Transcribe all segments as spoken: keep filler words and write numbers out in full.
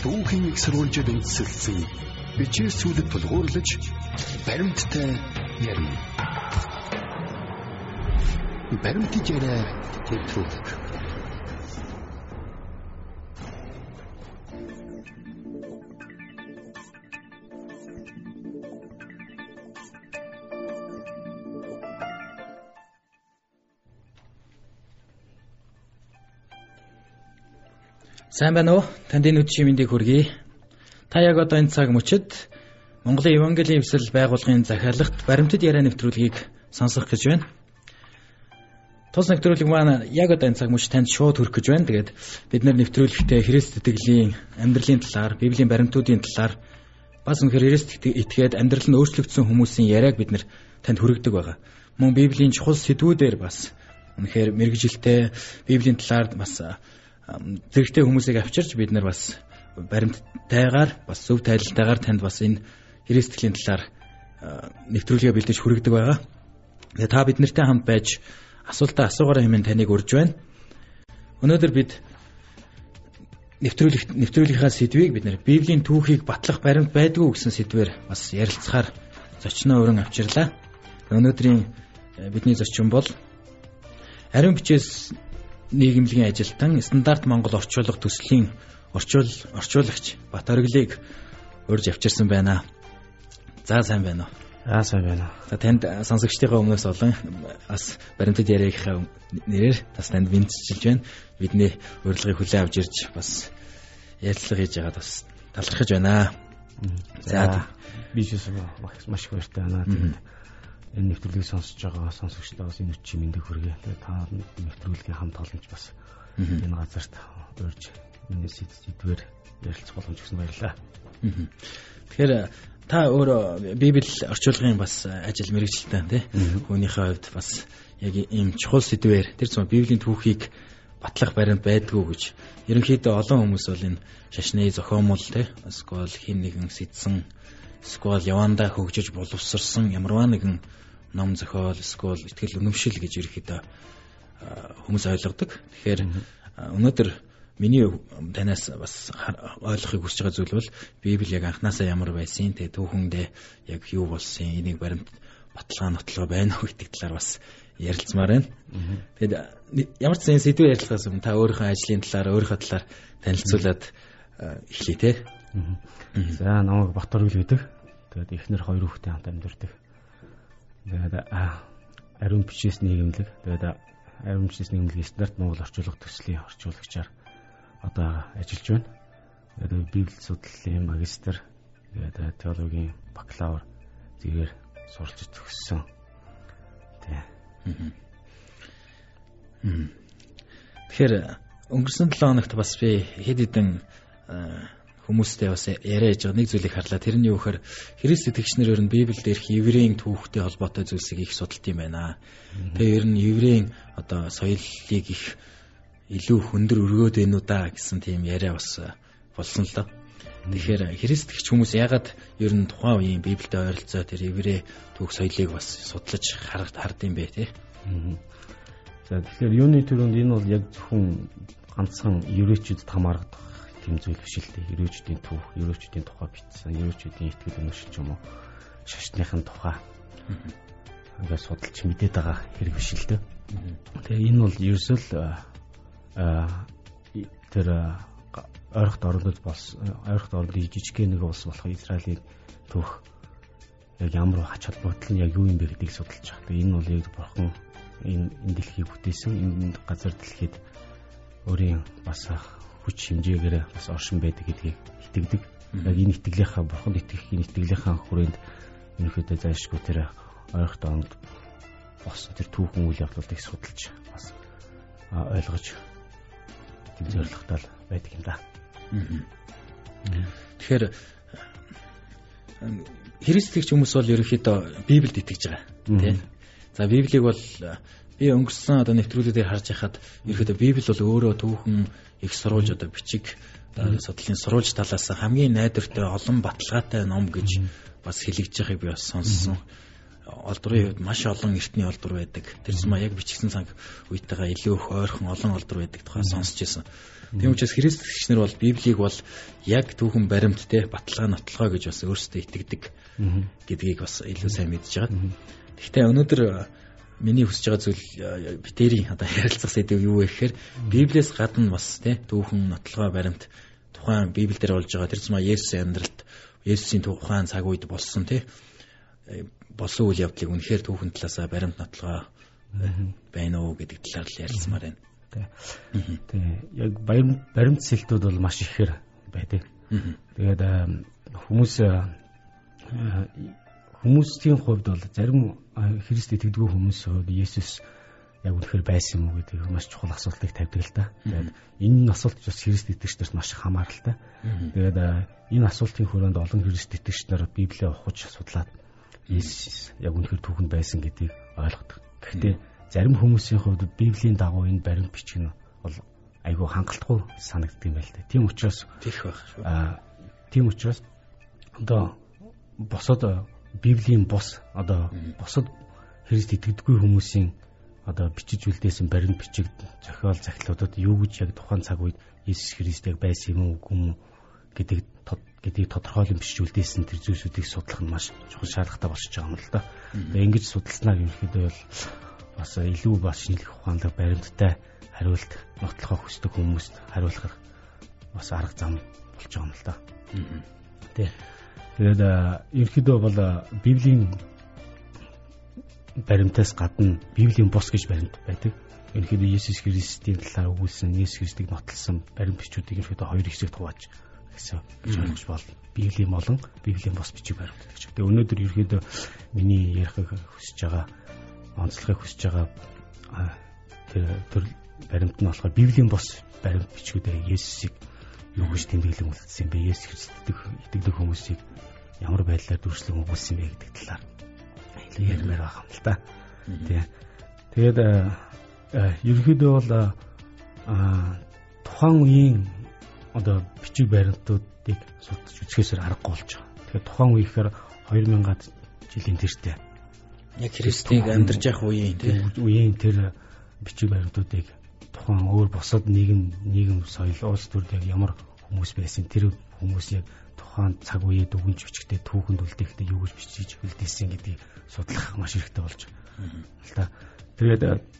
түүхийн их сурвалжид үндэслэн бичээс сүлд тулгуурлаж баримттай ярина. Баримттай яриа нэвтрүүлэг. Сайн байна уу? Танд энэ өдрийн мэндийг хүргэе. Та яг одоо энэ цаг мөчид Монголын Евангелийн Эвсэл байгууллагын захиалгад баримтат яриа нэвтрүүлгийг сонсох гэж байна. Тус нэвтрүүлэг маань яг одоо энэ цаг мөч танд шууд хүрэх гэж байна. Тэгээд бид нар нэвтрүүлэгтээ Христ итгэлийн амьдралын талаар, Библийн баримтуудын талаар бас үнэхээр Христ итгээд амьдрал нь өөрчлөгдсөн хүмүүсийн яриаг бид нар танд хүргэдэг байгаа. Мөн Библийн чухал сэдвүүдээр бас үнэхээр мэргэжилтэй Библийн талаар бас зэрэгтэй хүмүүсийг авчирч бид нар бас баримттайгаар бас зөв тайлалтайгаар танд бас энэ Христийн талаар нэвтрүүлгээ бэлдэж хүргэдэг байгаа. Тэгээ та бид нартай хамт байж асуултаа асуугаараа хэмээн таныг урьж байна. Өнөөдөр бид нэвтрүүлэг нэвтрүүлгийнхаа сэдвийг бид нар Библийн түүхийг батлах баримт байдгүй гэсэн сэдвээр бас ярилцахаар зочноо өрн авчирлаа. Өнөөдрийн бидний зочин бол ариун бичээс нийгэмлэгийн ажилтан стандарт Монгол орчуулга төслийн орчуул орчуулагч Бат Ориглыг урьж авчирсан байна. За сайн байна уу? Аа сайн байна. За танд сонсогчдын өмнөөс олон бас баримтат яриагийнхаа нэрээр бас танд мэдчилж байна. Бидний урилгыг хүлээн авч ирж бас ярилцлага хийж байгаад бас талархаж байна. За би ч маш их баяртай байна. Энэ нэвтрүүлгийг сонсож байгаа сонсогчдоо бас энэ үчи мэндийг хүргэе. Тэгээ та нэвтрүүлгийн хамт олонч бас энэ газарт урьж энэ сэдвээр ярилцах боломж өгсөн баярлалаа. Тэгэхээр та өөр Библи орчуулгын бас ажил мэргэжилтэй тий. Хүнийхээ хувьд бас яг ийм чухал сэдвээр тэр зам Библийн түүхийг батлах баримт байдгүй гэж ерөнхийдөө олон хүмүүс бол энэ шашны зохиомол тий. Эсвэл хин нэгэн сэдсэн эсвэл явандаа хөгжиж боловсрсан ямарваа нэгэн ном зохиол эсвэл итгэл үнэмшил гэж ерөөхдөө хүмүүс ойлгодог. Тэгэхээр өнөөдөр миний танаас бас ойлгохыг хүсэж байгаа зүйл бол Библи яг анханасаа ямар байсан, тэгээ түүхэндээ яг юу болсон, энийг баримт баталгаа нотлого байна уу гэдэг талаар бас ярилцмаар байна. Тэгэд ямар ч зэн сэдвээр ярилцахаас өмнө та өөрийнхөө ажлын талаар, өөрийнхөө талаар танилцуулаад эхлэе те. За намайг Бат Оригл гэдэг. Тэгээд эхнэр хоёр хүүхдээ хамт амьдардаг. Тэгээд ариун бичээс нийгэмлэг. Тэгээд ариун бичээс нийгэмлэгийн стандарт Монгол орчуулга төслийн орчуулагчаар одоо ажиллаж байна. Тэгээд Библи судлалын магистр, тэгээд теологийн бакалавр зэргээр сурч төгссөн. Тэ. Тэгэхээр өнгөрсөн долоо хоногт бас би хэд хэдэн хүмүүстэй бас яриа хийж байгаа нэг зүйлийг харлаа. Тэрний юу гэхээр Христ итгэгчнэр ер нь Библиэд ирэх еврейн түүхтэй холбоотой зүйлсийг их судалт юм байна. Тэгээ ер нь еврейн одоо соёлыг их илүү хөндөр өргөөд байна уу да гэсэн тийм яриа бас болсон л доо. Тэгэхээр Христ итгэгч хүмүүс ягаад ер нь тухайн үеийн Библиэд ойролцоо тэр еврей түүх соёлыг бас судлаж харагд хардсан бэ тий. За тэгэхээр юуны төрөнд энэ бол яг зөвхөн ганцхан еврейчүүдэд хамаардаг тийм зүйл биш л дээ. Еврейчүүдийн түүх, еврейчүүдийн тухай бичсэн, еврейчүүдийн итгэл үнэмшил ч юм уу, шашныхын тухай ингээд судалж мэдээд байгаа хэрэг биш л дээ. Тэгээ энэ бол ерөөсөө л тэр ойрхот орнууд болсон, ойрхот орнуудын жижиг нэг улс болох Израилийн түүх яг ямар хач холбогдол нь яг юу юм бэ гэдгийг судалж байгаа. Тэгээ энэ бол яг бурхан энэ энэ дэлхийг бүтээсэн, энэ газар дэлхийд өөрийн бас хүч хэмжээгээр бас оршин байдаг гэдгийг итгэдэг. Яг энэ итгэлийнхаа бурханд итгэх энэ итгэлийнхаа хүрээнд ерөнхийдөө зайлшгүй тэр ойрхот орнд болсон тэр түүхэн үйл явдлыг судалж бас ойлгож тийм зорилготой байдаг юм да. Тэгэхээр Христ итгэгч хүмүүс бол ерөнхийдөө Библиэд итгэж байгаа тийм. За Библийг бол би өнгөрсөн одоо нэвтрүүлгээр харж байхад ерөнхийдөө Библи бол өөрөө түүхэн их сурвалж одоо бичиг судлалын сурвалж талаас хамгийн найдвартай олон баталгаатай ном гэж бас хэлэгдэж байгааг би бас сонссон. олдрын хувьд маш олон эртний олдвор байдаг. Тэр зам яг бичигдсэн цаг үетэйгээ илүү их ойрхон олон олдвор байдаг тухай сонсч байсан. Тийм учраас христчнэр бол Библийг бол яг түүхэн баримт те баталгаа нотлогоо гэж бас өөрсдөө итгэдэг гэдгийг бас илүү сайн мэдж байгаа. Гэхдээ өнөөдөр миний хүсэж байгаа зүйл битэрийн одоо ярилцах сэдв юу вэ гэхээр Библиэс гадна бас те түүхэн нотлогоо баримт тухайн Библиэл дээр болж байгаа тэр зам Есүсийн амьдралд Есүсийн тухайн цаг үед болсон те болсон үйл явдлыг үнэхээр түүхэн талаасаа баримт нотлогоо байна уу гэдэг талаар л ярилцмаар байна. Тэгээ яг баримт сэлтүүд бол маш ихээр байдаг. Тэгээд хүмүүс хүмүүсийн хувьд бол зарим Христ итгэдэггүй хүмүүсийн хувьд Есүс яг үнэхээр байсан юм уу гэдэг маш чухал асуултыг тавьдаг л да. Тэгээд энэ асуулт бас Христ итгэгчдэрт маш хамааралтай. Тэгээд энэ асуултын хүрээнд олон Христ итгэгчдэр Библийг ухаж судлаад Есүс яг үнэхээр түүхэнд байсан гэдгийг ойлгодог. Гэхдээ зарим хүмүүсийн хувьд Библийн дагуу энэ баримт бичиг нь бол айгүй хангалтгүй санагддаг юм байна л да. Тийм учраас тийх байх шүү. Аа тийм учраас одоо босод Библийн бос одоо босод Христ итгэдэггүй хүмүүсийн одоо бичиж үлдээсэн баримт бичиг зохиол захиалуудад юу гэж яг тухайн цаг үед Есүс Христ яг байсан юм уу үгүй юм гэдэг гэдгийг тодорхойлон бичиж үлдээсэн тэр зүйлсүүдийг судлах нь маш чухал шаардлагатай болчихж байгаа юм л да. Тэгээ ингэж судалснаар ерөнхийдөө бол бас илүү бас шинжлэх ухаанлаг баримттай хариулт нотлохоо хүсдэг хүмүүст хариулах бас арга зам болж байгаа юм л да. Тэ. Тэгээд ерөнхийдөө бол Библийн баримтаас гадна Библийн бус гэж баримт байдаг. Ерөнхийдөө Есүс Христийн талаар өгүүлсэн Есүс Христийг нотлсон баримт бичүүдийг ерөнхийдөө хоёр хэсэгт хувааж гэсэн гэж ойлгож байна. Библийн болон Библийн бус бичиг баримт гэж. Тэгээ өнөөдөр ерөнхийдөө миний ярихыг хүсэж байгаа онцлохыг хүсэж байгаа тэр тэр баримт нь болохоор Библийн бос баримт бичгүүдээр Есүсийг юу гэж тэмдэглэн үлдсэн бэ? Есүс Христэд итгэдэг хүмүүсийг ямар байдлаар дүрслэн өгүүлсэн бэ гэдэг талаар илүү ярмаар байгаа юм л да. Тий. Тэгээд ерөнхийдөө бол тухайн үеийн одоо бичиг баримтуудыг судалж үзэхээс аргагүй болж байгаа. Тэгэхээр тухайн үе гэхээр хоёр мянган жилийн тэртээ яг Христийг амьдарч явах үеийн тий үеийн тэр бичиг баримтуудыг тухайн өөр бусад нийгэм нийгэм соёл улс төрд яг ямар хүмүүс байсан тэр хүмүүс яг тухайн цаг үеэд дүгнж бичгтээ түүхэнд үлдээхдээ юу гэж бичиж үлдээсэн гэдгийг судлах маш хэрэгтэй болж байна. Тэгээд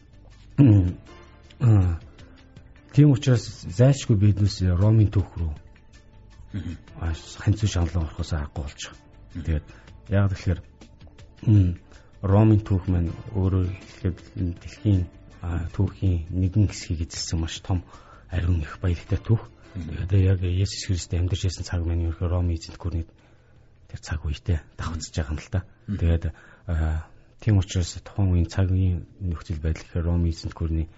тийм учраас зайлшгүй биднээс Ромын түүх рүү ханцуу шаналан орохоос аргагүй болж байгаа. Тэгээд яг тэгэхээр Ромын түүх маань өөрөө хэлэхэд дэлхийн түүхийн нэгэн хэсгийг эзэлсэн маш том ариун их баялагтай түүх. Тэгээд яг Есүс Христ амьдарч байсан цаг маань ерөнхийдөө Ромын эзэнт гүрний тэр цаг үедээ давхцаж байгаа юм л да. Тэгээд тийм учраас тухайн үеийн цагийн нөхцөл байдал гэхээр Ромын эзэнт гүрний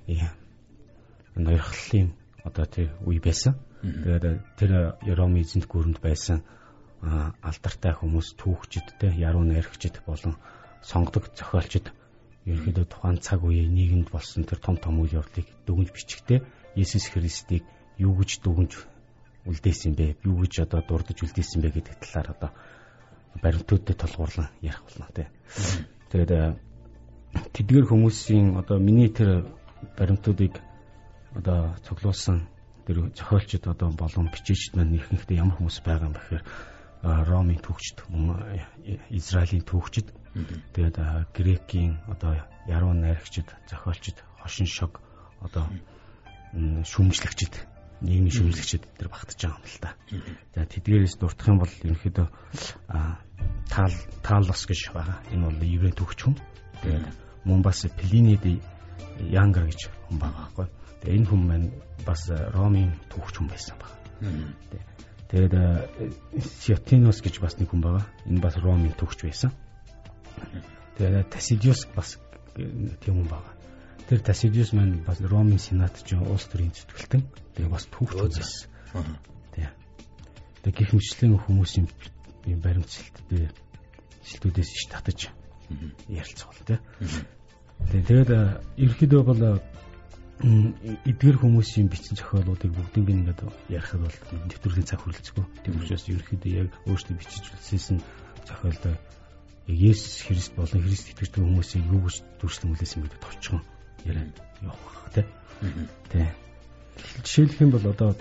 ноёрхлын одоо тэр үе байсан. Тэгээд тэр Ромын эзэнт гүрэнд байсан алдартай хүмүүс түүхчид те яруу найрагчид болон сонгодог зохиолчид ерөнхийдөө тухайн цаг үеийн нийгэмд болсон тэр том том үйл явдлыг дүгнж бичгтээ Есүс Христийг юу гэж дүгнж үлдээсэн бэ? Юу гэж одоо дурдж үлдээсэн бэ гэдэг талаар одоо баримтуудад тулгуурлан ярих болно те. Тэгээд тэдгээр хүмүүсийн одоо миний тэр баримтуудыг одоо цуглуулсан тэр зохиолчид одоо болон бичигчид маань ихэнхдээ ямар хүмүүс байгаа юм бэхээр Ромын түүхчид, Израилийн түүхчид, тэгээд Грекийн одоо яруу найрагчид, зохиолчид, хошин шог одоо шүүмжлэгчид, нийгмийн шүүмжлэгчид тэр багтаж байгаа юм л да. За тэдгээрээс дурдах юм бол ерөнхийдөө таал таалос гэж байгаа. Энэ бол еврей түүхч хүн. Тэгээд мөн бас Плинид Янгар гэж хүн байгаа байхгүй. Тэгээд энэ хүн маань бас Ромын түүхч хүн байсан баг. Тэгээд Сиотинос гэж бас нэг хүн байгаа. Энэ бас Ромын түүхч байсан. Тэгээд Тасидиус бас тийм хүн байгаа. Тэр Тасидиус маань бас Ромын сенатч улс төрийн зүтгэлтэн. Тэгээд бас түүхч байсан. Тийм. Тэгээд гих мэтлэн хүмүүсийн баримт сэлтүүд сэлтүүдээс иш татаж ярилцах бол тийм. Тэгээд ерөнхийдөө бол эдгээр хүмүүсийн бичсэн зохиолуудыг бүгдийг ингээд ярихад бол нэвтрүүлгийн цаг хүрэлцэхгүй. Тийм учраас ерөнхийдөө яг өөртөө бичиж үлдээсэн зохиолдоо Есүс Христ болон Христ итгэдэг хүмүүсийг юу гэж дүрслэн үлээсэн бэ гэдэг товчхон яриад явах тий. Тий. Жишээлх юм бол одоо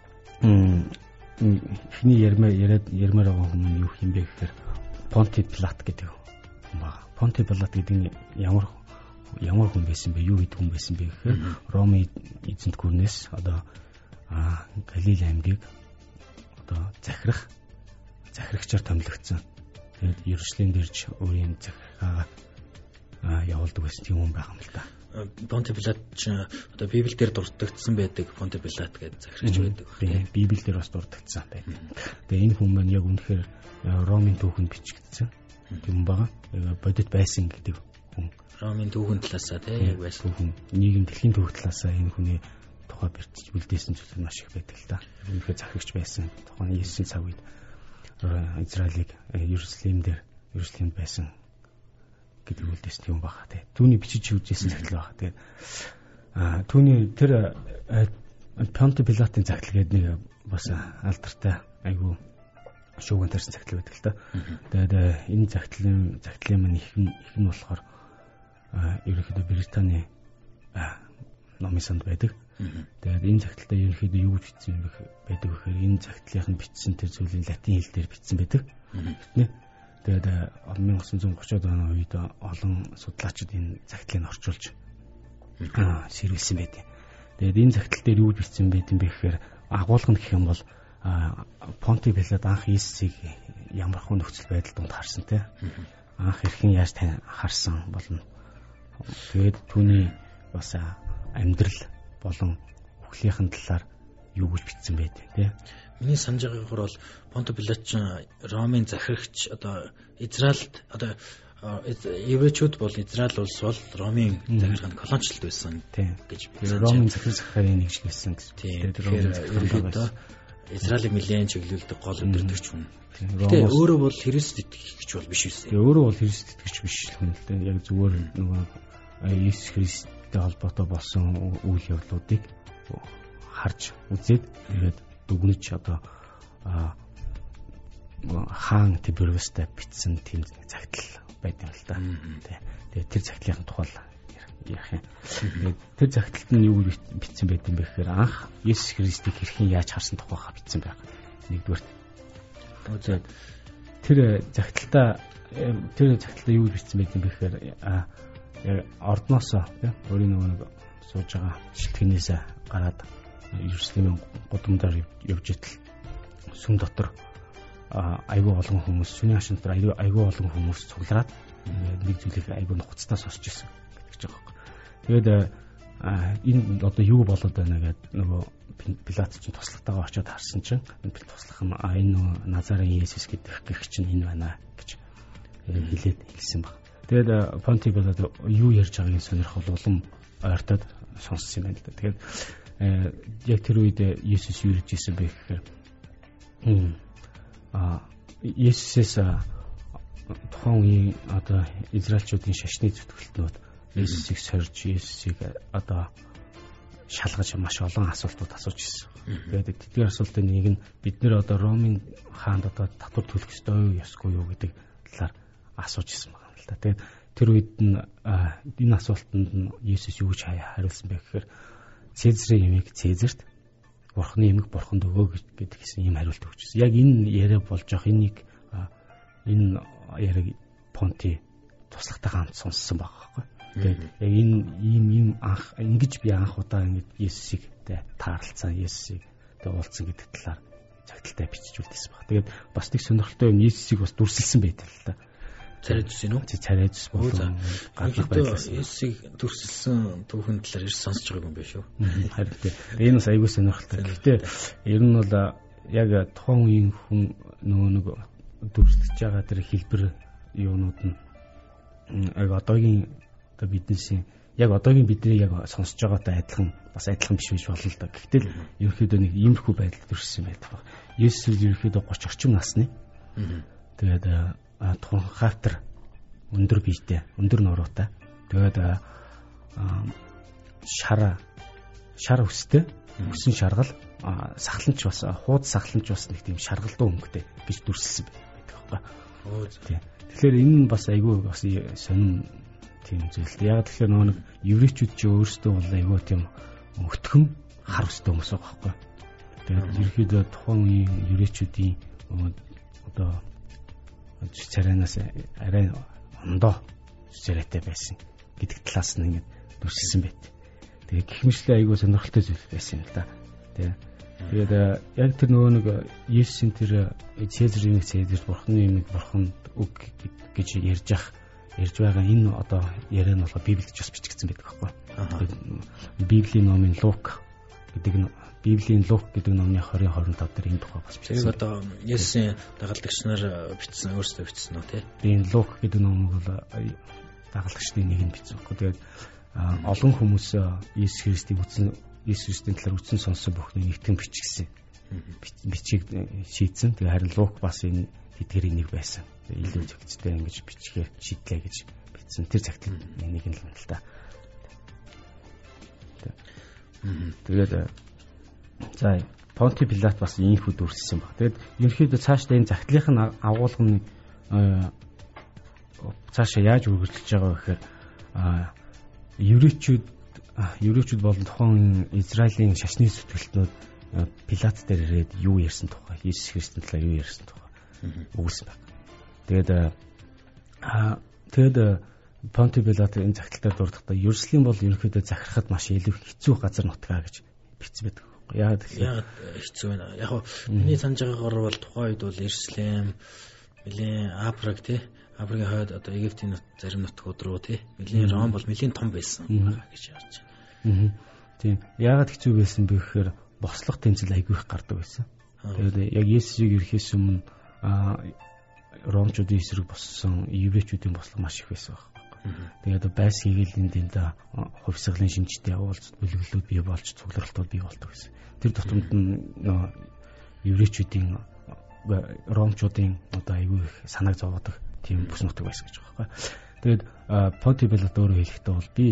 ихний ярмаар яриад ярмаар байгаа хүмүүс юу юм бэ гэхээр Понти Пилат гэдэг хүн байна. Понти Пилат гэдэг ямар ямар хүн байсан бэ? Юу гэдэг хүн байсан бэ гэхээр Ромын эзэнт гүрнээс одоо Галил аймгийг одоо захирах захирагчаар томилогдсон. Тэгээд Иерусалим дээрж өөрийн захиргаа явуулдаг байсан тийм хүн байгаа юм л да. Понти Пилат ч одоо Библиэлд дурддагдсан байдаг Понти Пилат гэдэг захирагч байдаг. Тийм, Библиэлд бас дурддагдсан байдаг. Тэгээ энэ хүн маань яг үнэхээр Ромын түүхэнд бичигдсэн тийм байгаа. Бодит байсан гэдэг хүн. Ромын түүхэн талаасаа тийм яг байсан хүн. Нийгэм дэлхийн түүх талаасаа энэ хүний тухай бэртэж үлдээсэн зүйл маш их байдаг л да. Үнэхээр захирагч байсан. Тухайн Есүсийн цаг үед Израилийг Иерусалим дээр Иерусалимд байсан гэдэг үлдээсэн юм баха тий. Түүний бичиж үзсэн захидал баха. Тэгээд аа түүний тэр Понти Пилатын захидал гэдэг нэг бас алдартай айгу шууган тарсан захидал байдаг л да. Тэгээд энэ захидлын захидлын маань их их нь болохоор ерөнхийдөө Британий номын санд байдаг. Тэгээд энэ захидалтай ерөнхийдөө юу гэж бичсэн юм бэ байдаг гэхээр энэ захидлын бичсэн тэр зүйлийн латин хэл дээр бичсэн байдаг. Гэтэ тэгээд 천구 гурван оны үед олон судлаачид энэ захидлыг орчуулж сэрвэлсэн байдаг. Тэгээд энэ захидал дээр юу бичсэн байт юм бэ гэхээр агуулга нь гэх юм бол Понти Пилат анх Иесусыг ямар хөө нөхцөл байдал донд харсан те. Анх хэрхэн яаж харсан болно. Тэгээд түүний бас амьдрал болон үхлийнхэн талаар юу гэж бичсэн байдаг тий. Миний санаж байгаагаар бол Понти Пилат ч Ромын захирагч одоо Израильд одоо еврейчүүд бол Израиль улс бол Ромын захиргаанд колоничлалт байсан гэж би санаж байна. Ромын захиргааны нэг шиг байсан гэсэн. Тэгээд Израилийг нэлээд чиглүүлдэг гол өдөртөгч хүн. Гэтэ өөрөө бол Христ итгэгч бол биш байсан. Тэгээ өөрөө бол Христ итгэгч биш хүн л дээ. Яг зүгээр нөгөө Иесус Христтэй холбоотой болсон үйл явдлуудыг харж үзээд тэгээд дүгнэж одоо хаан Тибериустай бичсэн тийм загтал байдаг л да. Тэгээд тэр загтлын тухай ярих юм. Тэр загталд нь юу бичсэн байт юм бэ гэхээр анх Иесус Христийг хэрхэн яаж харсан тухайга бичсэн байна. Нэгдүгээр тэр загталтаа тэр загталтаа юу бичсэн байт юм бэ гэхээр яг ордноосоо тийм өөрийн нөгөө сууж байгаа шилтгэнээс гараад Иерусалимын гудамдаар явж итэл сүм дотор айгүй олон хүмүүс сүний хашин дотор айгүй айгүй олон хүмүүс цуглараад нэг зүйлийг айгүй нухацтай сонсч ирсэн гэж байгаа юм. Тэгээд энэ одоо юу болоод байна гэдэг нөгөө Пилат чинь туслахтайгаа очиод харсан чинь энэ туслах нь а энэ нөгөө Назарын Иесус гэдэг гэх чинь энэ байна гэж хэлээд хэлсэн баг. Тэгээд Понти Пилат юу ярьж байгааг сонирхол улам ойртоод сонссон юм байна л да. Тэгээд яг тэр үед Иесус юу гэж хэлсэн бэ гэхээр а Иесус тухайн үеийн одоо израилчуудын шашны зүтгэлтнүүд Иесусыг сорж Иесусыг одоо шалгаж маш олон асуултууд асууж ирсэн. Тэгээд тэдгээр асуултын нэг нь бид нэр одоо Ромын хаанд одоо татвар төлөх ёстой юу ёсгүй юу гэдэг талаар асууж ирсэн байна л да. Тэгээд тэр үед нь энэ асуултанд нь Иесус юу гэж хариулсан бэ гэхээр Цэзрийн ямиг Цэзэрт, Бурхны ямиг Бурханд өгөө гэдэг гэсэн юм хариулт өгчсэн. Яг энэ яриа болж байгаа энийг энэ яриаг Понти туслахтай хамт сонссон байгаа байхгүй. Тэгээд яг энэ ийм ийм анх ингэж би анх удаа ингэж Иесусыг таарлцсан, Иесусыг уулзсан гэдэг талаар цагталтай бичиж үлдээсэн баг. Тэгээд бас нэг сонирхолтой юм Иесусыг бас дүрсэлсэн байдаг л та. Царайдс юм уу? Царайдс болон гаднах байдлаас Иесусыг дүрсэлсэн түүхэн талаар ирж сонсож байгаа юм биш үү? Харин энэ бас аягүй сонирхолтой. Гэхдээ ер нь бол яг тухайн үеийн хүн нөгөө нэг дүрслэж байгаа тэр хэлбэр юунууд нь яг одоогийн одоо биднээс яг одоогийн бидний яг сонсож байгаатай адилхан бас адилхан биш биш болно л да. Гэхдээ ерөөхдөө нэг иймэрхүү байдал төрсэн байдаг баг. Иесус ерөөхдөө гурван орчим насны. Тэгээд тухайн хавтар өндөр биетэй, өндөр нуруутай. Тэгээд шара шар өстэй, өсөн шаргал, сахланч бас хууд сахланч бас нэг тийм шаргалдуу өнгөтэй гэж дүрсэлсэн байдаг байхгүй. Тэгэхээр энэ нь бас айгүй бас сонин тийм зүйл. Яг тэгэхээр нөгөө нэг еврейчүүд ч өөрсдөө бол айгүй тийм өтгөн хар өстэй хүмүүс байгаа байхгүй. Тэгээд ерөөхдөө тухайн үеийн еврейчүүдийн одоо царайнаас арай ондоо царайтай байсан гэдэг талаас нь ингээд дүрсэлсэн байт. Тэгээд гихмишлээ айгүй сонирхолтой зүйл байсан юм л да. Тэгээд яг тэр нөгөө нэг Есүсийн тэр Цезарын Цезар бурхны юм бурханд үг гэж ярьж ах ярьж байгаа энэ одоо яриа нь болохоор Библиэд ч бас бичигдсэн байдаг байхгүй. Библийн номын Лук гэдэг нь Библийн Лук гэдэг номны двадцать двадцать пять дээр энэ тухай бас бичсэн. Тэгээд одоо Есүсийн дагалдагч нар бичсэн өөрсдөө бичсэн үү те? Энэ Лук гэдэг ном бол дагалдагчдын нэг нь бичсэн байхгүй. Тэгээд олон хүмүүс Есүс Христийг үтсэн Есүс Христийн талаар үтсэн сонссон бүхний нэгтгэн бичгсэн. Бичиг шийдсэн. Тэгээд харин Лук бас энэ тэдгэрийн нэг байсан. Илүү зөвхөстэй ингэж бичгээр шийдлээ гэж бичсэн. Тэр цагт нэг нь л юм л та. Тэгээд за Понти Пилат бас ийхүү дүрссэн баг. Тэгээд ерөнхийдөө цаашдаа энэ загтлынх нь агуулгын цаашаа яаж үргэлжлэж байгаа вэ гэхээр еврейчүүд еврейчүүд болон тухайн Израилийн шашны зүтгэлтнүүд Пилат дээр ирээд юу ярьсан тухай, Есүс Христийн талаар юу ярьсан тухай өгүүлсэн баг. Тэгээд тэгээд Понти Пилат энэ загталтаар дурдахдаа Ерүсалим бол ерөнхийдөө захирахад маш илүү хэцүү газар нутгаа гэж бичсэн байдаг. Яг яг хэцүү байна. Яг миний санаж байгаагаар бол тухайн үед бол Ерүсалим, нэлийн Африк тий, Африкийн хойд одоо Египтийн зарим нутгууд руу тий, нэлийн Ром бол нэлийн том байсан гэж ярьж байна. Тийм. Яагаад хэцүү байсан бэ гэхээр бослох тэмцэл айгүй их гардаг байсан. Тэгээд яг Есүсийг ирэхээс өмнө Ромчуудын эсрэг боссон еврейчүүдийн бослого маш их байсан баг. Тэгээд байс хийгээлийн дэнд хувьсгалын шинжтэй уулз бүлэглэлүүд бий болж цугларалтууд бий болдог гэсэн. Тэр дотомд нь еврейчүүдийн ромчуудын одоо айгүй их санааг зовоодог тийм бүс нутаг байсан гэж байгаа байхгүй. Тэгээд Понти Пилат өөрөө хэлэхдээ бол би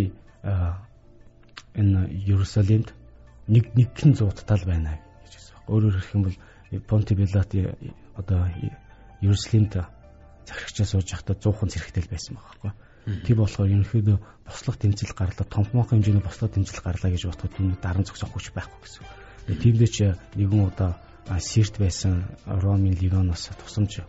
энэ Ерүсалимд нэг нэгэн зуутал байна гэж хэлсэн. Өөрөөр хэлэх юм бол Понти Пилат одоо Ерүсалимд захирагчаа сууж байхдаа зуухан зэрэгтэл байсан байгаа байхгүй. Тийм болохоор ерөнхийдөө бослого тэмцэл гарлаа, томхмоохон хэмжээний бослого тэмцэл гарлаа гэж бодоход түүний даран зогсох хүч байхгүй гэсэн. Тиймдээ ч нэгэн удаа Сирт байсан Ромын Ливаноос тусамж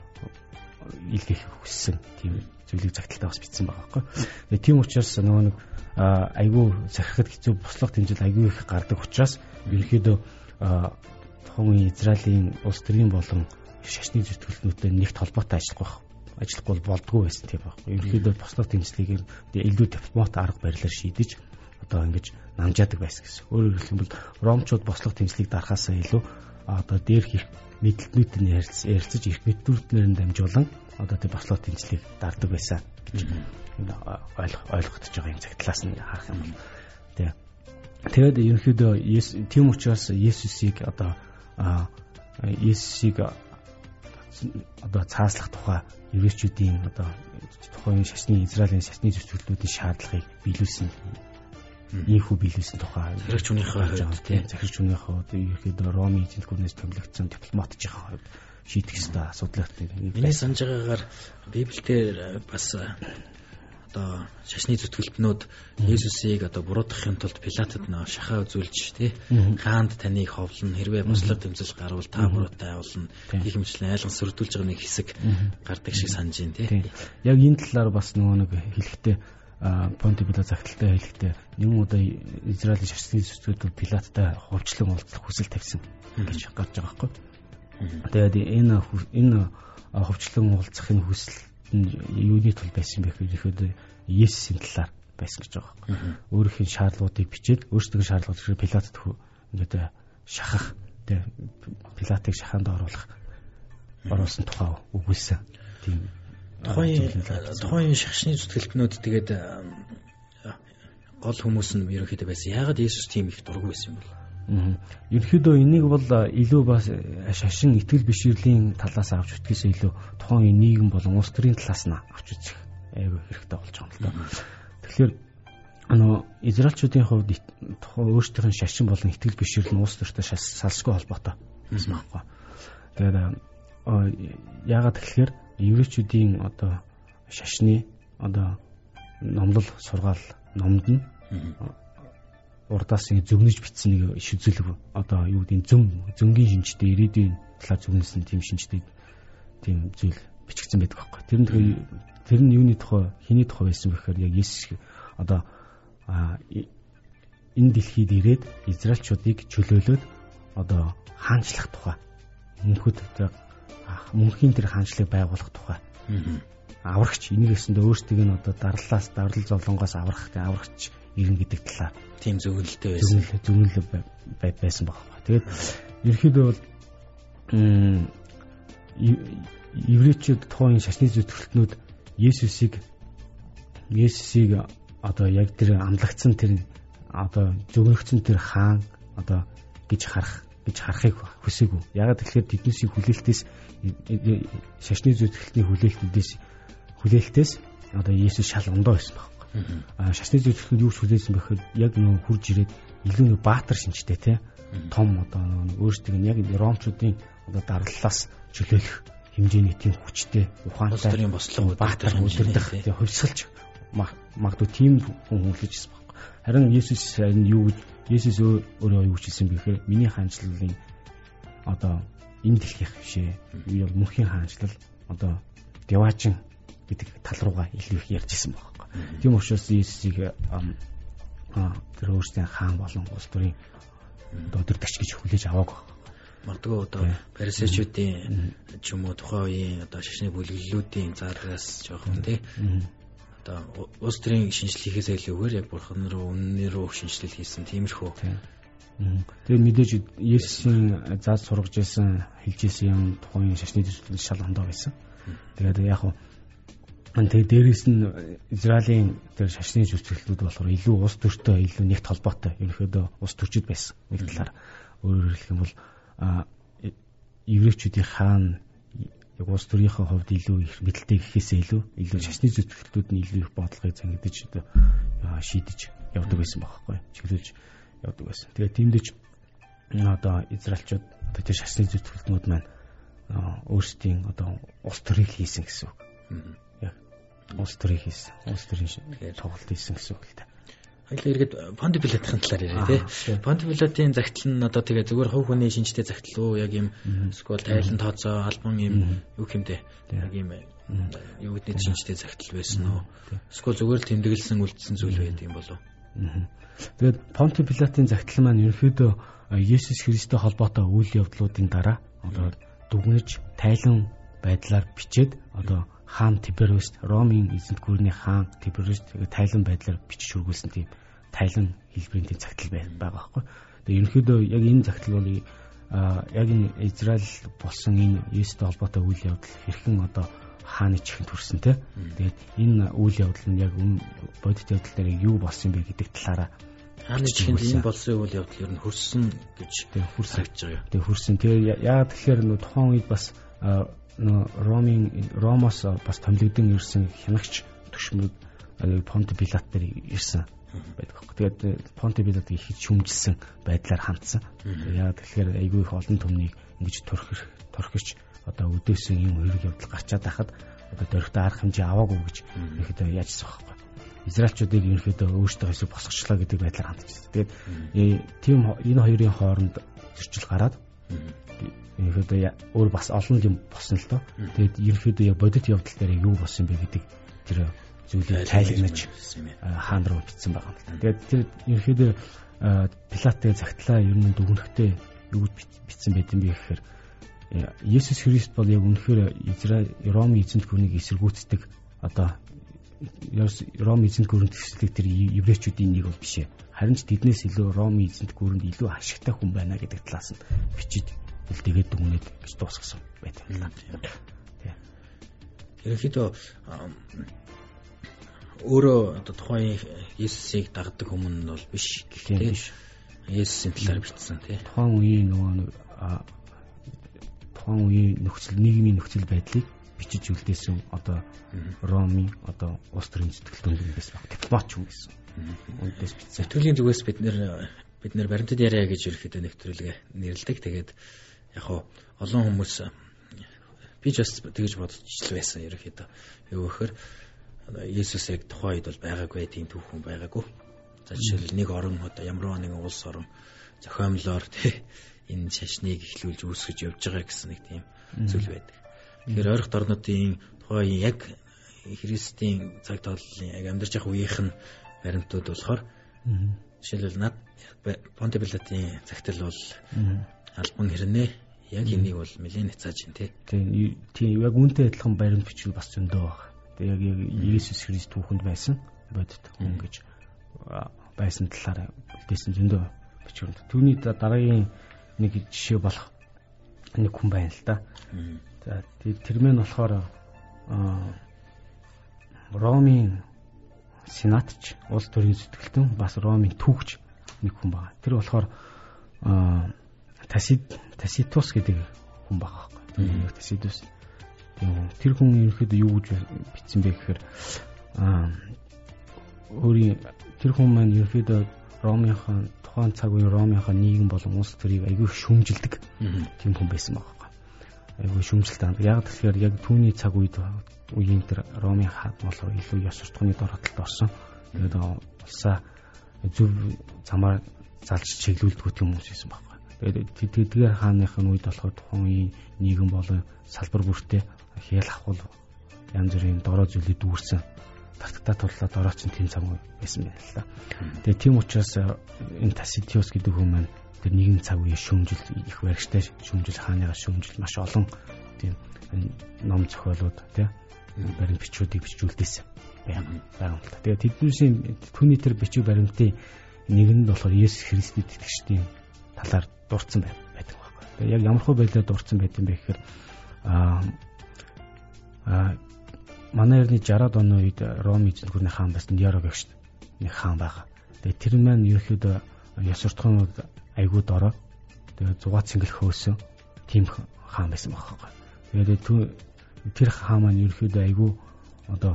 илгээх хүссэн тийм зүйлийг загталтаа бас бичсэн байгаа байхгүй. Тийм учраас нөгөө нэг айгүй захирахад хэцүү бослого тэмцэл айгүй их гардаг учраас ерөнхийдөө тухайн Израилийн улс төрийн болон шашны зүтгэлтнүүдтэй нэгт холбоотой ажиллах байх. Ажиллахгүй болдгоо байсан тийм байхгүй. Ерөнхийдөө бослого тэмцлийг илүү дипломат арга барилаар шийдэж одоо ингэж намжаадаг байсан гэсэн. Өөрөөр хэлэх юм бол ромчууд бослого тэмцлийг дарахаасаа илүү одоо дээрх мэдлэгнүүд нь ярилцаж эрх мэдүүлэлтээр нь дамжуулан одоо тэр бослого тэмцлийг дардаг байсан гэж ойлгогдож байгаа юм цагтлаас нь харах юм бол тийм. Тэгээд ерөнхийдөө тийм учраас Есүсийг одоо Есүсийг одоо цааслах тухай еврейчүүдийн одоо тухайн шашны Израилийн шашны зөвчлөлтүүдийн шаардлагыг биелүүлсэн ийхүү биелүүлсэн тухай захирагч хүнийхээ тийм захирагч хүнийхээ одоо ерөөхдөө Ромын эзэнтгүүнээс томилогдсон дипломатчийн хувьд шийдэх ёстой асуудлууд нэг. Миний санаж байгаагаар Библиэлд бас одоо шашны зүтгэлтнүүд Есүсийг одоо буруутгахын тулд Пилатад нөө шахаа үзүүлж тий хаанд таныг ховлно хэрвээ бослого тэмцэл гарвал та буруутай болно гэх мэтлэн айлган сөрдүүлж байгаа нэг хэсэг гардаг шиг санаж байна тий. Яг энэ талаар бас нөгөө нэг хэлэхдээ Понти Пилат загталтай хэлэхдээ нэг удаа Израилийн шашны зүтгэлтүүд Пилаттай хувьчлан уулзах хүсэл тавьсан гэж гарч байгаа байхгүй. Тэгээд энэ энэ хувьчлан уулзахын хүсэл юуны тул байсан бэ гэхээр Есүсийн талаар байсан гэж байгаа юм. Өөрийнхөө шаардлагуудыг бичээд өөрсдөө шаардлагуудыг Пилатад ингээд шахах, тэ Пилатыг шахаанд оруулах оруулсан тухай өгүүлсэн. Тийм. Тухайн тухайн шашны зүтгэлтнүүд тэгээд гол хүмүүс нь ерөнхийдөө байсан. Яагаад Есүс тийм их дургүй байсан юм бол? Ерөнхийдөө энийг бол илүү бас шашин итгэл биширлийн талаас авч үтгэхээс илүү тухайн нийгэм болон улс төрийн талаас нь авч үзэх айгүй хэрэгтэй болж байгаа юм л да. Тэгэхээр анаа израилчуудын хувьд тухайн өөрсдийнх нь шашин болон итгэл биширэл нь улс төртэй салшгүй холбоотой юм байна. Тэгээд яагаад тэгэхээр еврейчүүдийн одоо шашны одоо номлол сургаал номд нь урдаас ингэ зөвнөж бичсэн нэг иш үзүүлэг одоо юу гэдэг зөв зөнгийн шинжтэй ирээдүйн талаар зөвнөсөн тийм шинжтэй тийм зүйл бичигдсэн байдаг байхгүй. Тэр нь тэгэхээр тэр нь юуны тухай хэний тухай байсан бэхээр яг Есүс одоо энэ дэлхийд ирээд израильчуудыг чөлөөлөөд одоо хаанчлах тухай мөнхөд мөнхийн тэр хаанчлалыг байгуулах тухай аврагч энийг гэсэндээ өөрсдийг нь одоо дарлаас дарлал зовлонгоос аврах аврагч ирнэ гэдэг талаар тийм зөвлөлтэй байсан зөвлөл байсан байхгүй. Тэгээд ерөнхийдөө бол еврейчүүд тухайн шашны зүтгэлтнүүд Есүсийг Есүсийг одоо яг тэр амлагдсан тэр одоо зөвгөгдсөн тэр хаан одоо гэж харах гэж харахыг хүсээгүй. Ягаад гэвэл тэднийсийг хүлээлтээс шашны зүтгэлтний хүлээлтүүдээс хүлээлтээс одоо Есүс шал ондоо байсан байхгүй. Аа шашны зүтгэлтнүүд юу ч хүлээсэн бэхээр яг нөө хурж ирээд илүү нэг баатар шинжтэй те том одоо өөрсдийг нь яг ромчуудын одоо дарлалаас чөлөөлөх хэмжээний тийм хүчтэй ухаантай баатар удирдах тийм хувьсгалж магадгүй тийм хүн хүлээжсэн байхгүй. Харин Есүс энэ юу гэж Есүс өөрөө юу хэлсэн бэ гэхээр миний хаанчлалын одоо энэ дэлхийх бишээ. Би бол мөнхийн хаанчлал одоо Деважин гэдэг тал руугаа илүү их ярьжсэн байхгүй. Тийм учраас Есүсийг тэр өөрсдийн хаан болон улс төрийн одоо өдөртөгч гэж хүлээж аваагүй. Магадгүй одоо парисечүүдийн ч юм уу тухайн үеийн одоо шашны бүлэглэлүүдийн заараас жоохон тий одоо улс төрийн шинжилгэхээс илүүгээр яг бурхан руу үнэн рүү шинжилэл хийсэн тиймэрхүү. Тэгээд мэдээж Есүсийн заад сургаж байсан хэлж байсан юм тухайн шашны төсөл шал ондоо байсан. Тэгээд яг хуу тэгээд дээрээс нь Израилийн тэр шашны зүтгэлтүүд болохоор илүү улс төртэй илүү нэгт холбоотой ерөнхийдөө улс төрчид байсан. Нэг талаар өөрөөр хэлэх юм бол еврейчүүдийн хаан яг улс төрийнхөө хувьд илүү их мэдлэлтэй гэхээсээ илүү илүү шашны зүтгэлтүүд нь илүү их бодлогыг зангидаж одоо шийдэж явдаг байсан байхгүй чиглүүлж явдаг байсан. Тэгээд тиймдээ ч одоо израильчууд одоо тэр шашны зүтгэлтнүүд маань өөрсдийн одоо улс төрийг хийсэн гэсэн үг. Яг улс төрийг хийсэн. Улс төрийн тоглолт хийсэн гэсэн үг л дээ. Хоёул эргээд Понти Пилатын талаар яриа тий. Понти Пилатын загтал нь одоо тэгээ зүгээр хувь хүний шинжтэй загтал уу яг юм эсвэл тайлан тооцоо албан юм юу хэмтэй яг юм юу гэдэг шинжтэй загтал байсан уу? Эсвэл зүгээр л тэмдэглэсэн үлдсэн зүйл байд юм болов. Тэгээд Понти Пилатын загтал маань ерөнхийдөө Есүс Христтэй холбоотой үйл явдлуудын дараа одоо дүгнэж тайлан байдлаар бичээд одоо хаан Тибериус Ромын эзэнт гүрний хаан Тибериус тайлан байдлаар бичиж хүргүүлсэн тийм тайлан хэлбэрийн тийм загтал байгаа байхгүй. Тэгээ ерөнхийдөө яг энэ загтал бол яг энэ Израиль болсон энэ Есүстэй холбоотой үйл явдал хэрхэн одоо хааны чихэнд хүрсэн те. Тэгээд энэ үйл явдал нь яг бодит явдал дээр юу болсон бэ гэдэг талаараа хааны чихэнд энэ болсон үйл явдал ер нь хүрсэн гэж хүрсэж байгаа. Тэгээ хүрсэн. Тэгээ яагаад тэгэхээр нөө тухайн үед бас Ромын Ромоос бас томилогдсон ирсэн хянагч төшмөд Понти Пилат дээр ирсэн байдаг. Тэгээд Понти Пилат их шүмжилсэн байдлаар хандсан. Яагаад тэгэхээр айгүй их олон түмнийг ингэж төрөх төрхөж одоо өдөөсөн юм хэрэг явдал гарчаад байхад одоо дөрөвтэй арга хэмжээ аваагүй гэж ихэд яажсан байхгүй. Израильчуудыг ерөнхийдөө өөрсдөө хэсэг босгочлоо гэдэг байдлаар хандчихсан. Тэгээд тийм энэ хоёрын хооронд зөрчил гараад ерөнхийдөө өөр бас олон юм босно л доо. Тэгээд ерөнхийдөө яг бодит явдал дээр юу болсон бэ гэдэг тэр зүйлийг тайлагнаж хаан руу бичсэн байгаа юм. Тэгээд тэр ерөнхийдөө Пилатын загтлаа ер нь дүгнэхтэй юу бичсэн байт юм бэ гэхээр Есүс Христ бол яг үнэхээр Израиль Ромын эзэнт гүрнийг эсэргүүцдэг одоо Ром эзэнт гүрэнд төслөг тэр еврейчүүдийн нэг бол биш ээ. Харин ч тэднээс илүү Ромын эзэнт гүрэнд илүү ашигтай хүн байна гэдэг талаас нь бичиж үлдээгээд дүгнээд гэж дуусгасан байдаг юм байна. Ерөнхийдөө өөрөө одоо тухайн Есүсийг дагдаг хүмүүс бол биш гэх тийм биш. Есүсийн талаар бичсэн тийм. Тухайн үеийн нөгөө тухайн үеийн нөхцөл нийгмийн нөхцөл байдлыг бичиж үлдээсэн одоо Ромын одоо улс төрийн зүтгэлт өнгөнөөс баг дипломат хүн гэсэн. Үндээс бичсэн. Нэвтрүүлгийн зүгээс бид нэр бид нэр баримтат яриа гэж ерөөхдөө нэвтрүүлгээ нэрлэдэг. Тэгээд яг хоо олон хүмүүс Би ч бас тэгж бодож л байсан ерөөхдөө. Юу гэхээр Есүс яг тухайн үед бол байгаагүй, тийм түүхэн байгаагүй. За жишээл нэг орон одоо ямар нэгэн улс орон зохиомлоор тий энэ шашныг эхлүүлж үүсгэж явж байгаа гэсэн нэг тийм зүйл байдаг. Тэгэхээр ойролт орнуудын тухайн яг Христийн цаг тооллын яг амьдарч явах үеийнх нь баримтууд болохоор жишээлбэл над Понти Пилатын цагтл бол албан хэрнээ яг энийг бол нэлээд няцааж байна тий. Тийм яг үүнтэй адилхан баримт бичвэл бас зөндөө баг. Тэгээ яг Есүс Христ түүхэнд байсан бодит хүн гэж байсан талаар үлдээсэн зөндөө бичвэр. Түүний дараагийн нэг жишээ болох нэг хүн байна л да. За тэр мэн болохоор Ромын сенатч, улс төрийн сэтгэлтэн бас Ромын түүхч нэг хүн байна. Тэр болохоор Тасид Таситус гэдэг хүн байгаа байхгүй. Тасидус. Тэр хүн ерөөхдөө юу гэж бичсэн бэ гэхээр өөрийн тэр хүн маань ерөөхдөө Ромынхаа тухайн цаг үеийн Ромынхаа нийгэм болон улс төрийг айгүй шүүмжилдэг тийм хүн байсан байгаа. Айгүй шүүмжилтэй. Яг тэгэхээр яг түүний цаг үед үеийн тэр Ромын хаад болохоор илүү ёс суртахууны доротолд орсон. Тэгээд улсаа зөв замаар залж чиглүүлдэг хүмүүс байсан байхгүй. Тэгээд тэдгээр хааныхын үед болохоор тухайн үеийн нийгэм болон салбар бүртээ хял авах янз бүрийн дорой зүйлүүд дүүрсэн. Тартагтаа турлаад орооцсон тийм цаг байсан байна л да. Тэгээд тийм учраас энэ Таситиус гэдэг хүн маань тэр нэгэн цаг үеийн шүүмжил их баригчтай шүүмжил хааныгаа шүүмжил маш олон тийм ном зохиолууд тий баримт бичвүүдийг бичүүлдээсэн байна. Тэгээд тэднийсийн түүний тэр бичиг баримтын нэг нь болохоор Есүс Христэд итгэжтийн талаар дурдсан байдаг байхгүй. Тэгээд яг ямар хөө байдлаар дурдсан байт юм бэ гэхээр аа аа манай эртний шестьдесят оны үед Ромын эзэнт гүрний хаан байсан Неро гэгч нэг хаан байгаа. Тэгээд тэр маань ерөөхдөө ёс суртахуунууд айгүй дорой. Тэгээд зугаа цэнгэл хөөсөн тийм хаан байсан байхгүй. Тэгээд тэр хаан маань ерөөхдөө айгүй одоо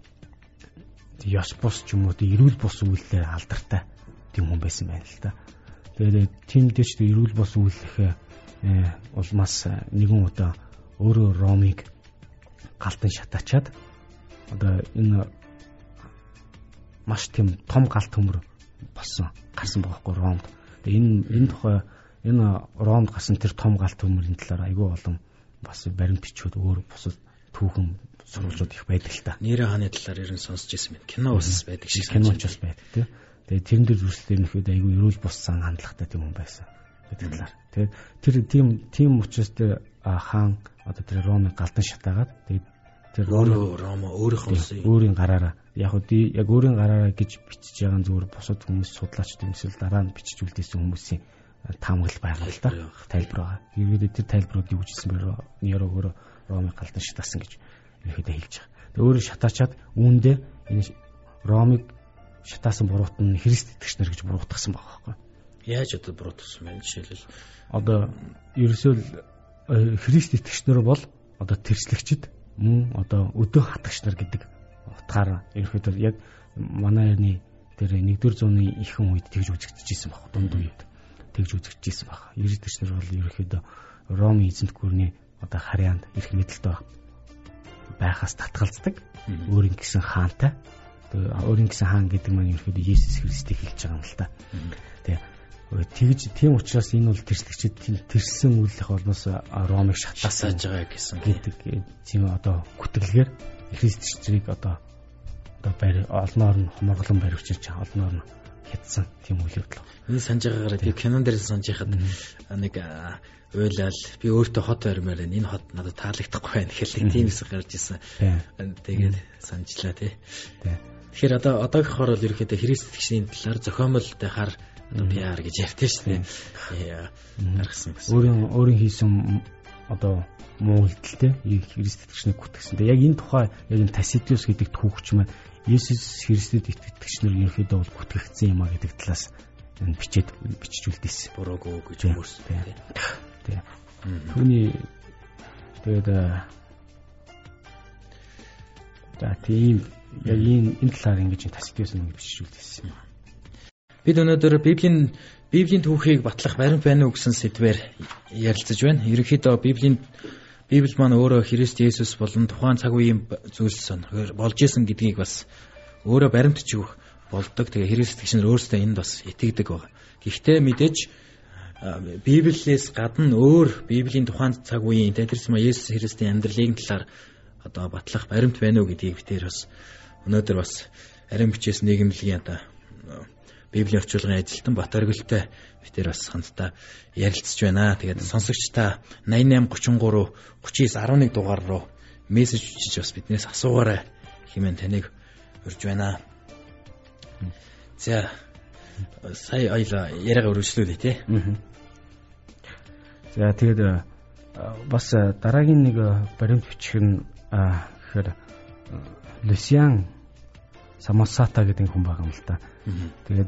ёс бус ч юм уу эрүүл бус үйлдэлээр алдартай тийм хүн байсан байна л да. Тэгээд тийм дэвч эрүүл бус үйлдэх улмаас нэгэн удаа өөрөө Ромыг галдан шатаачаад одоо энэ маш тийм том галт төмөр болсон гарсан байхгүй Ромд. Тэгээ энэ энэ тухай энэ Ромд гарсан тэр том галт төмөрийн талаар айгүй олон бас баримт бичвүүд өөр бусад түүхэн сурвалжууд их байдаг л та. Нэрэ хааны талаар ерөн сонсч ирсэн байна. Кино бас байдаг шиг киноч бас байдаг тий. Тэгээ тэрэн дээр үргэлжлээд нөхөд айгүй эрүүл буссан хандлагатай тийм хүн байсан гэдэг талаар. Тэгээд тэр тийм тийм учраас тэр хаан одоо тэр Ромыг галдан шатаагаад тэгээд тэр өөрөө Ромо өөрийнхөө өөрийн гараараа яг үгүй яг өөрийн гараараа гэж бичиж байгаа зүгээр бусад хүмүүс судлаач дэмсэл дараа нь бичиж үлдээсэн хүмүүсийн таамаглал байгаа л да. Тайлбар байгаа. Ерөөдөө тэр тайлбарууд юу гэжсэн бэ? Неро өөрөө Ромыг галдан шатаасан гэж ерөөдөө хэлж байгаа. Тэгээд өөрөө шатаачаад үүндээ энэ Ромыг шатаасан буруут нь Христ итгэгч нар гэж буруутгасан байгаа байхгүй. Яаж одоо буруутгасан бэ? Жишээлбэл одоо ерөөсөө Христ итгэгч нар бол одоо тэрслэгчд мөн одоо өдөө хатагч нар гэдэг утгаараа ерөөхдөө яг манай эртний тэр нэгдүгээр зууны ихэнх үед тэгж үзэгдэжсэн баг. Дунд үед тэгж үзэгдэжсэн баг. Итгэгч нар бол ерөөхдөө Ромын эзэнт гүрний одоо харьяанд эрх мэдэлтэй байхаас татгалздаг. Өөрийн гэсэн хаантай. Тэгээ өөрийн гэсэн хаан гэдэг маань ерөөхдөө Есүс Христийг хэлж байгаа юм л та. Тэгээ тэгж тийм учраас энэ бол тэрслэгчид тэрсэн үйлдэх болноос Ромыг шатаасааж байгаа гэсэн гэдэг тийм одоо гүтгэлгээр Христчрийг одоо одоо барь олноор нь хомоглон баривчиж олноор нь хятсан тийм үйл явдал. Энэ санаж байгаагаар тийм кинон дээр санаж яхад нэг уйлал би өөртөө хот баримаар байна. Энэ хот надад таалагдахгүй байна гэхэл тийм хэсэг гарч ирсэн. Тэгээд санажлаа тий. Тэгэхээр одоо одоогийнхоор бол ерөөхдөө Христ итгэгчийн талаар зохиомжтой хар одоо пиар гэж ярьдээ шүү дээ. Гаргасан гэсэн. Өөрийн өөрийн хийсэн одоо муу үйлдэлтэй Христ итгэгчнийг гүтгэсэн. Яг энэ тухай яг энэ Таситиус гэдэг түүхч маань Есүс Христэд итгэгч нар ерөөхдөө бол гүтгэгдсэн юм а гэдэг талаас энэ бичээд бичиж үлдээсэн. Буруугүй гэж өөрсдөө тий. Түүний тэгээд за тийм яг энэ энэ талаар ингэж Таситиус нэг бичиж үлдээсэн. Бид өнөөдөр Библийн Библийн түүхийг батлах баримт байна уу гэсэн сэдвээр ярилцаж байна. Ерөнхийдөө Библийн Библи маань өөрөө Христ Есүс болон тухайн цаг үеийн зүйлс болж исэн гэдгийг бас өөрөө баримтж өгөх болдог. Тэгээ Христ итгэгчнэр өөрсдөө энд бас итгэдэг байна. Гэхдээ мэдээж Библиэс гадна өөр Библийн тухайн цаг үеийн Тэдэрсма Есүс Христийн амьдралын талаар одоо батлах баримт байна уу гэдгийг битээр бас өнөөдөр бас арим бичээс нийгэмлэгийн одоо Библийн орчуулгын ажилтан Бат Оргилтой битээр бас хамтдаа ярилцж байна. Тэгээд сонсогчдаа найман найман гучин гурав гучин девять11 дугаар руу мессеж бичиж бас биднээс асуугаарай хэмээн таныг урьж байна. За сая аяла яриага өргөжлүүлээ тий. За тэгээд бас дараагийн нэг баримт бичих нь гэхээр Люсиан Самосата гэдэг хүн байгаа юм л та. Тэгээд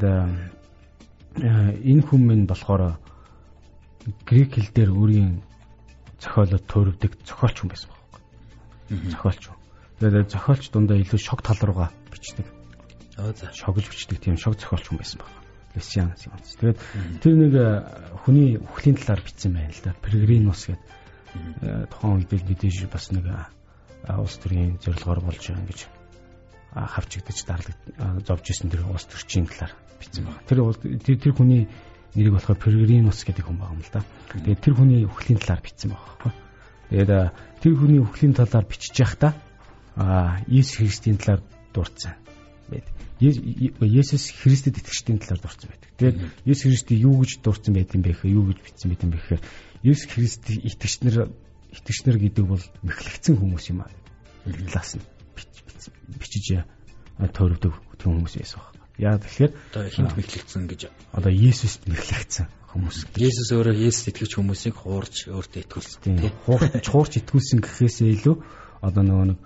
энэ хүн минь болохоор грек хэл дээр өөрийн зохиолоод төрөвдөг зохиолч хүн байсан байхгүй. Зохиолч. Тэгээд зохиолч дундаа илүү шог тал руугаа бичдэг. Аа за. Шоглож бичдэг тийм шог зохиолч хүн байсан байна. Люсиан Симонс. Тэгээд тэр нэг хүний үхлийн талаар бичсэн байна л да. Пелегринус гэдэг тухайн үед мэдээж бас нэг улс төрийн зорилгоор болж байгаа гэж хавчигдаж даралт зовж исэн тэр улс төрчийн талаар бичсэн байна. Тэр тэр тэр хүний нэрийг болохоор Пелегринус гэдэг хүн байгаа юм л да. Тэгээд тэр хүний үхлийн талаар бичсэн байгаа. Тэгээд тэр хүний үхлийн талаар бичиж байхдаа Иесус Христийн талаар дурдсан байд. Есүс Христэд итгэжтийн талаар дурдсан байдаг. Тэгээд Есүс Христийг юу гэж дурдсан байд юм бэ гэхээр юу гэж бичсэн байд юм бэ гэхээр Есүс Христийг итгэжнэр итгэжнэр гэдэг бол мэхлэгцэн хүмүүс юм аа. Талаас нь бичиж төрөвдөг хүмүүс байсан баг. Яа тэгэхээр одоо хинт мэхлэгцэн гэж одоо Есүст мэхлэгцэн хүмүүс. Есүс өөрөө Есүст итгэж хүмүүсийг хуурж өөртөө итгүүлсэн. Хуурж хуурж итгүүлсэн гэхээсээ илүү одоо нөгөө нэг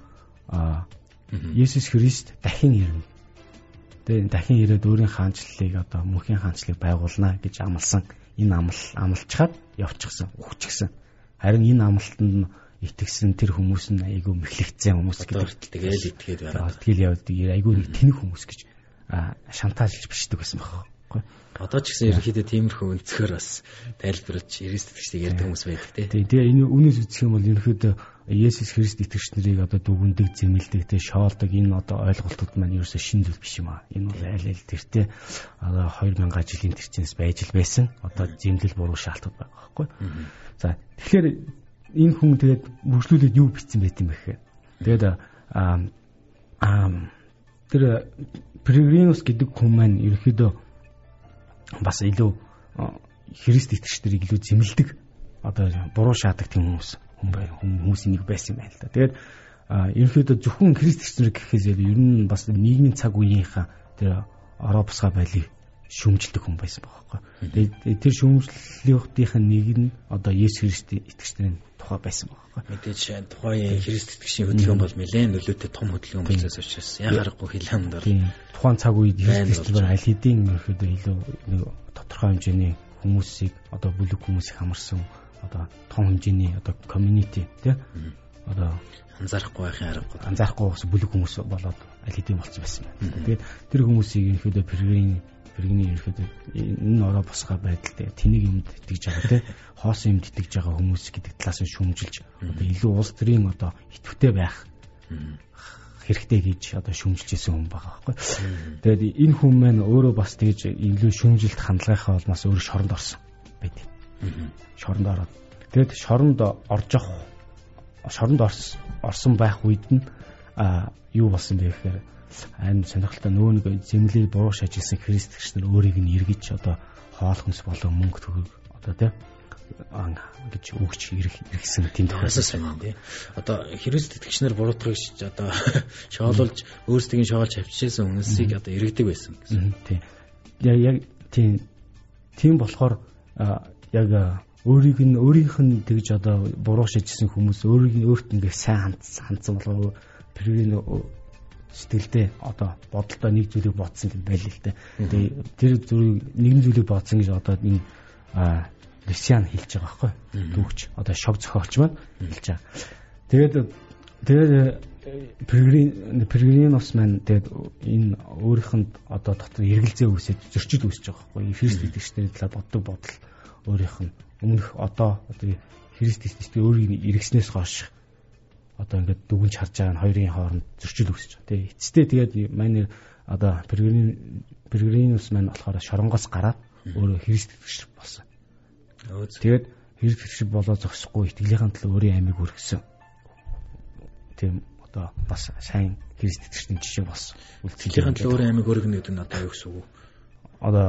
Есүс Христ дахин ирнэ. Тэгээд дахин ирээд өөрийн хаанчлалыг одоо мөнхийн хаанчлалыг байгуулна гэж амласан. Энэ амлал амлалчаад явчихсан, өгчихсэн. Харин энэ амлалтанд итгэсэн тэр хүмүүс нь айгүй мэхлэгцэн хүмүүс гэдэг. Тэгэл итгээд байна. Тэгэл явдаг айгүй нэг тэнэг хүмүүс гэж шантаалж бичдэг байсан байхгүй. Одоо ч гэсэн ерөнхийдөө тиймэрхүү өнцгөр бас тайлбарч Христ итгэжтэй ярьдаг хүмүүс байдаг тий. Тэгээ энэ үнээс үзэх юм бол ерөнхийдөө Есүс Христ итгэгч нарыг одоо дүгндэг, зэмэлдэг, тэ шоолдог энэ одоо ойлголтууд маань ерөөсөө шинэ зүйл биш юм аа. Энэ бол аль аль тэртээ одоо хоёр мянган жилийн тэрчнээс байж л байсан. Одоо зэмлэл буруу шаалтууд байгаа байхгүй. За тэгэхээр энэ хүн тэгээд бүржлүүлээд юу бичсэн байт юм бэ гэхээр тэгээд аа тэр Пелегринус гэдэг хүн маань ерөнхийдөө бас илүү Христ итгэгч нарыг илүү зэмэлдэг одоо буруу шаадаг тийм хүмүүс хүмүүсийн нэг байсан юм байна л да. Тэгээд ерөнхийдөө зөвхөн Христ итгэгч нар гэхээс илүү ер нь бас нийгмийн цаг үеийнхаа тэр ороо бусгай байлыг шүүмжилдэг хүн байсан байхгүй. Тэгээд тэр шүүмжлэлийнхээ нэг нь одоо Есүс Христийн итгэгч нарын тухай байсан байхгүй. Мэдээж тухайн Христ итгэгчийн хөдөлгөөн бол нэлээд нөлөөтэй том хөдөлгөөн болсоос учраас ягарахгүй хэлэнд дор. Тухайн цаг үед Христ итгэгчдэр аль хэдийн ерөөхдөө илүү нэг тодорхой хэмжээний хүмүүсийг одоо бүлэг хүмүүсийг хамарсан одоо том хэмжээний одоо community тий одоо анзаарахгүй байхын аргагүй анзаарахгүй бас бүлэг хүмүүс болоод аль хэдийн болцсон байсан байна. Тэгээд тэр хүмүүсийг ерөөхдөө Пелегрин Пелегрины ерөөхдөө энэ ороо босгоо байдалтай тэнийг юмд итгэж байгаа тий хоосон юмд итгэж байгаа хүмүүс гэдэг талаас нь шүүмжилж одоо илүү улс төрийн одоо идэвхтэй байх хэрэгтэй гэж одоо шүүмжилж исэн хүн байгаа байхгүй. Тэгээд энэ хүн маань өөрөө бас тэгж илүү шүүмжилт хандлагынхаа улмаас өөрөө шоронд орсон байт. Шоронд ороод тэгээд шоронд орж явах шоронд орсон байх үед нь юу болсон бэ гэхээр айн сонирхолтой нөгөө нэг зэмлэл буруу шажигсан Христ итгэгч нар өөрийг нь эргэж одоо хоолхонс болон мөнгө төгөг одоо тий ан гэж өгч иргэсэн тийм тохиолдол байна тий. Одоо Христ итгэгч нар буруутгаж одоо шоололж өөрсдийн шоолж авчижсэн хүмүүсийг одоо эргэдэг байсан гэсэн. Тий. Яг тийм тийм болохоор яг өөрийг нь өөрийнх нь тэгж одоо буруу шажигсан хүмүүс өөрийг нь өөрт нь сайн хандсан болов Пелегрин сэтгэлдээ одоо бодолтой нэг зүйлийг бодсон юм байл л дээ. Тэгээ тэр зүйлийг нэгэн зүйлийг бодсон гэж одоо энэ Люсиан хэлж байгаа байхгүй. Түүхч одоо шог зохиолч маань хэлж байгаа. Тэгээд тэгээд Пелегрин Пелегринус маань тэгээд энэ өөрийнх нь одоо дотор эргэлзээ үүсэж зөрчил үүсэж байгаа байхгүй. Христ итгэгчдийн талаар боддог бодол өөрийнх нь өмнөх одоо одоо Христ итгэж өөрийг эргэснээс хойш одоо ингээд дүгнж харж байгаа нь хоёрын хооронд зөрчил үүсэж байгаа тий. Эцэстээ тэгээд манай одоо Пергринус маань болохоор шоронгоос гараад өөрөө Христ итгэж болсон. Тэгээд Христ итгэж болоо зогсохгүй итгэлийнхэн төлөө өөрийн амийг өргөсөн. Тийм одоо бас сайн Христ итгэжний жишээ болсон. Итгэлийнхэн төлөө өөрийн амийг өргөнө гэдэг нь одоо юу гэсэн үг вэ? Одоо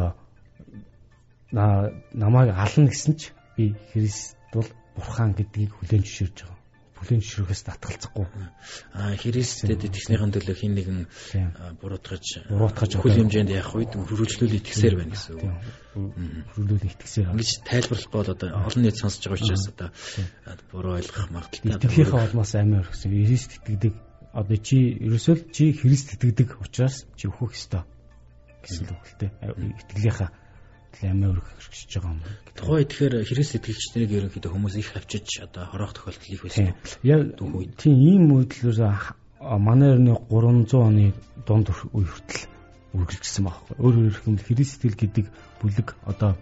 намайг ална гэсэн ч би Христ бол Бурхан гэдгийг хүлээн зөвшөөрж байгаа. Хүлээн зөвшөөрөхөөс татгалзахгүй. Аа Христэд итгэснийхэн төлөө хин нэгэн буруутгаж буруутгаж хүл хэмжээнд явах үед хөрвүүлжлүүл итгэсээр байна гэсэн үг. Хөрвүүлүүл итгэсээр. Ингэж тайлбарлахгүй бол одоо олон нийт сонсож байгаа учраас одоо буруу ойлгох магадaltaй. Итгэхийнхээ улмаас амиа өргөсөн. Христ итгэдэг одоо чи ерөөсөө чи Христ итгэдэг учраас чи өөхөх ёстой гэсэн үг л дээ. Итгэлийнхаа амиа өргөх гэж байгаа юм. Тухайн тэгэхээр Христ итгэгчдэрийг ерөнхийдөө хүмүүс их авчиж одоо хороох тохиолдол их байсан. Яг тийм ийм үйлдэлээр манай эртний гурван зуун оны дунд үе хүртэл үргэлжилсэн байхгүй. Өөрөөр хэлбэл Христ итгэл гэдэг бүлэг одоо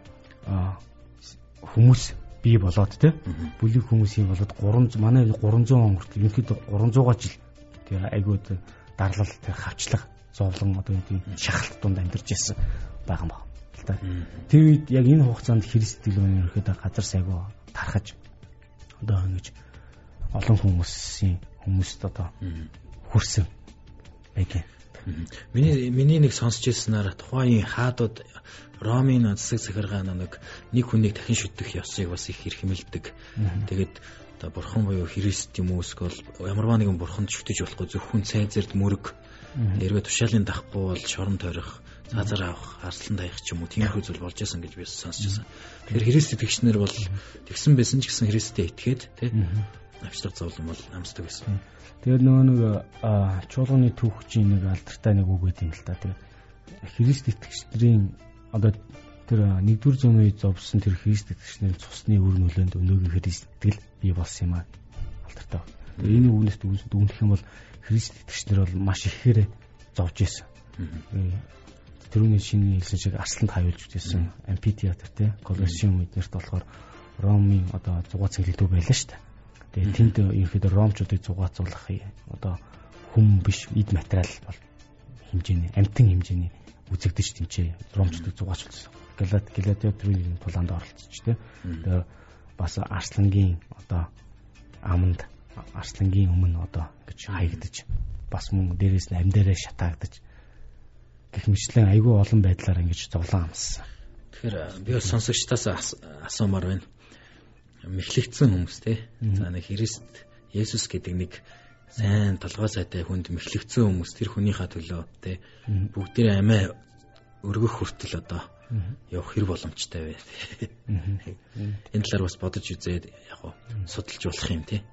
хүмүүс бий болоод те бүлэг хүмүүсийн болоод гурван манай гурван зуун он хүртэл ерөнхийдөө гурван зуун жил тэр айгууд дарлал тэр хавчлах зовлон одоо тийм шахалт дунд амьдарч ирсэн байгаа юм байна. Тэр үед яг энэ хугацаанд Христ итгэл ерөөхдөө газар сайгүй тархаж одоо ингэж олон хүмүүсийн хүмүүст одоо хүрсэн байг. Миний миний нэг сонсч ирсэнээр тухайн хаадууд Ромын засаг захиргаа нэг нэг хүнийг дахин шүтдэх ёсыг бас их хэрхэмэлдэг. Тэгээд одоо бурхан буюу Христ юм уу эсвэл ямарваа нэгэн бурханд шүтэж болохгүй зөвхөн цайзэрд мөрөг эргээ тушаалын дахгүй бол шорон тойрох цаазар авах, арслан даях ч юм уу тиймэрхүү зүйл болж байсан гэж би сонсчихсан. Тэгэхээр Христ итгэгчнэр бол тэгсэн байсан ч гэсэн Христэд итгээд тий авчлага зовлон бол амсдаг байсан. Тэгээд нөгөө нэг чуулганы түүхчийн нэг алдартай нэг үг гэдэг юм л та. Тэгээд Христ итгэгчдийн одоо тэр нэгдүгээр зууны үед зовсон тэр Христ итгэгчдийн цусны үр нөлөөнд өнөөгийн Христ итгэл бий болсон юм аа. Алдартай. Тэгээд энэ үгнээс дүгнэх юм бол Христ итгэгчдэр бол маш ихээр зовж исэн. Тэрүүний шинэ хэлсэн шиг арсланд хавьулж үзсэн амфитеатр те Колоссеум эднэрт болохоор Ромын одоо зугаацсан хэлтүү байлаа шүү дээ. Тэгээ тэнд ерөөхдөө ромчуудыг зугаацуулах одоо хүм биш эд материал бол хэмжээний амтан хэмжээний үзэгдэж тэнцээ ромчуудыг зугаачулсан. Галат гладиаторын тулаанд оролцож те. Тэгээ бас арслангийн одоо аманд арслангийн өмнө одоо гэж хаягдаж бас мөн дээрээс нь амьдаараа шатаагдаж гэх мэтлэн айгүй олон байдлаар ингэж зовлон амссан. Тэгэхээр би бас сонсогчдоос асуумаар байна. Мэхлэгдсэн хүмүүс те. За нэг Христ Есүс гэдэг нэг сайн толгой сайтай хүнд мэхлэгдсэн хүмүүс тэр хүнийхээ төлөө те бүгдээ амиа өргөх хүртэл одоо явах хэр боломжтой вэ. Энэ талаар бас бодож үзээд яг гоо судалж болох юм те.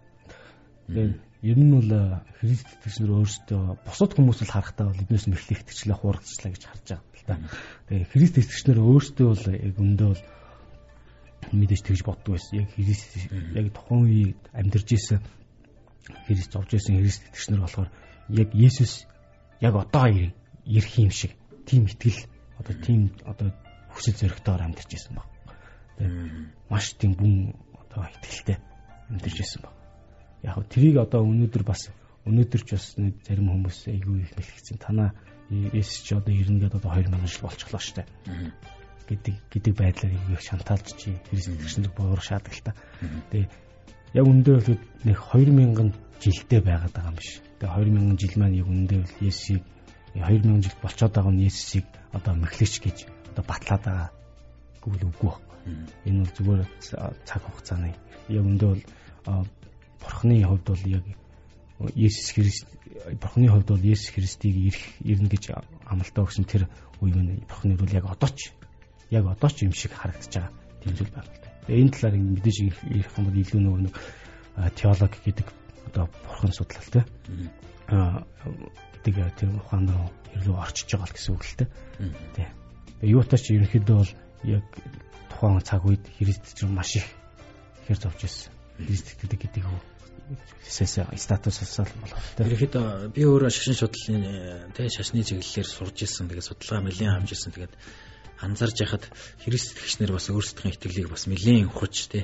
Ер нь бол Христ итгэгчнэр өөрсдөө бусад хүмүүс л харахтаа бол эднээс мэхлэх итгэжлээ хуурцлаа гэж харж байгаа юм л та. Тэгээ Христ итгэгчнэр өөрсдөө бол яг өндөө бол мэдээж тэгж боддог байсан. Яг Христ яг тухайн үед амьдарч исэн Христ зовж исэн Христ итгэгчнэр болохоор яг Есүс яг одоо ирэх юм шиг тийм итгэл одоо тийм одоо хүсэл зоригтойгоор амьдарч исэн баг. Тэгээ маш тийм бүн одоо итгэлтэй амьдарч исэн баг. Яг тэрийг одоо өнөөдөр бас өнөөдөр ч бас зарим хүмүүс айгүй их мэлгэцэн танаа Есүс ч одоо ирнэ гэдэг одоо хоёр мянган жил болчихлоо штэ гэдэг гэдэг байдлаар их шантаалж чи Христ итгэгчнэр буур шаадаг л та. Тэгээ яг өндөө бол нэг хоёр мянган жилдээ байгаад байгаа юм биш. Тэгээ хоёр мянган жил маань яг өндөө бол Есүсийг хоёр мянган жил болцоод байгаа нь Есүсийг одоо мэхлэгч гэж одоо батлаад байгаа гэвэл үгүй байхгүй. Энэ бол зүгээр цаг хугацааны яг өндөө бол Бурхны хувьд бол яг Есүс Христ Бурхны хувьд бол Есүс Христийг ирэх ирнэ гэж амлалтаа өгсөн тэр үе нь Бурхны бол яг одоо ч яг одоо ч юм шиг харагдаж байгаа тийм зүйл байна л да. Энэ талаар мэдээж ирэх юм бол илүү нөгөө нэг теологи гэдэг одоо Бурхан судлал те. Аа тэгээ тэр ухаан руу илүү орчиж байгаа л гэсэн үг л те. Тэ. Юутаа ч ерөнхийдөө бол яг тухайн цаг үед Христ ч маш их ихэр зовж ирсэн. Христ гэдэг гэдэг үү сэсэ статусаас болоод тэ. Ерөнхийдөө би өөрөө шашин судлалын тэ шашны чиглэлээр сурж ирсэн. Тэгээд судалгаа нэлээд авч ирсэн. Тэгээд анзарж яхад Христ итгэгчнэр бас өөрсдийнхээ итгэлийг бас нэлээд хуч тэ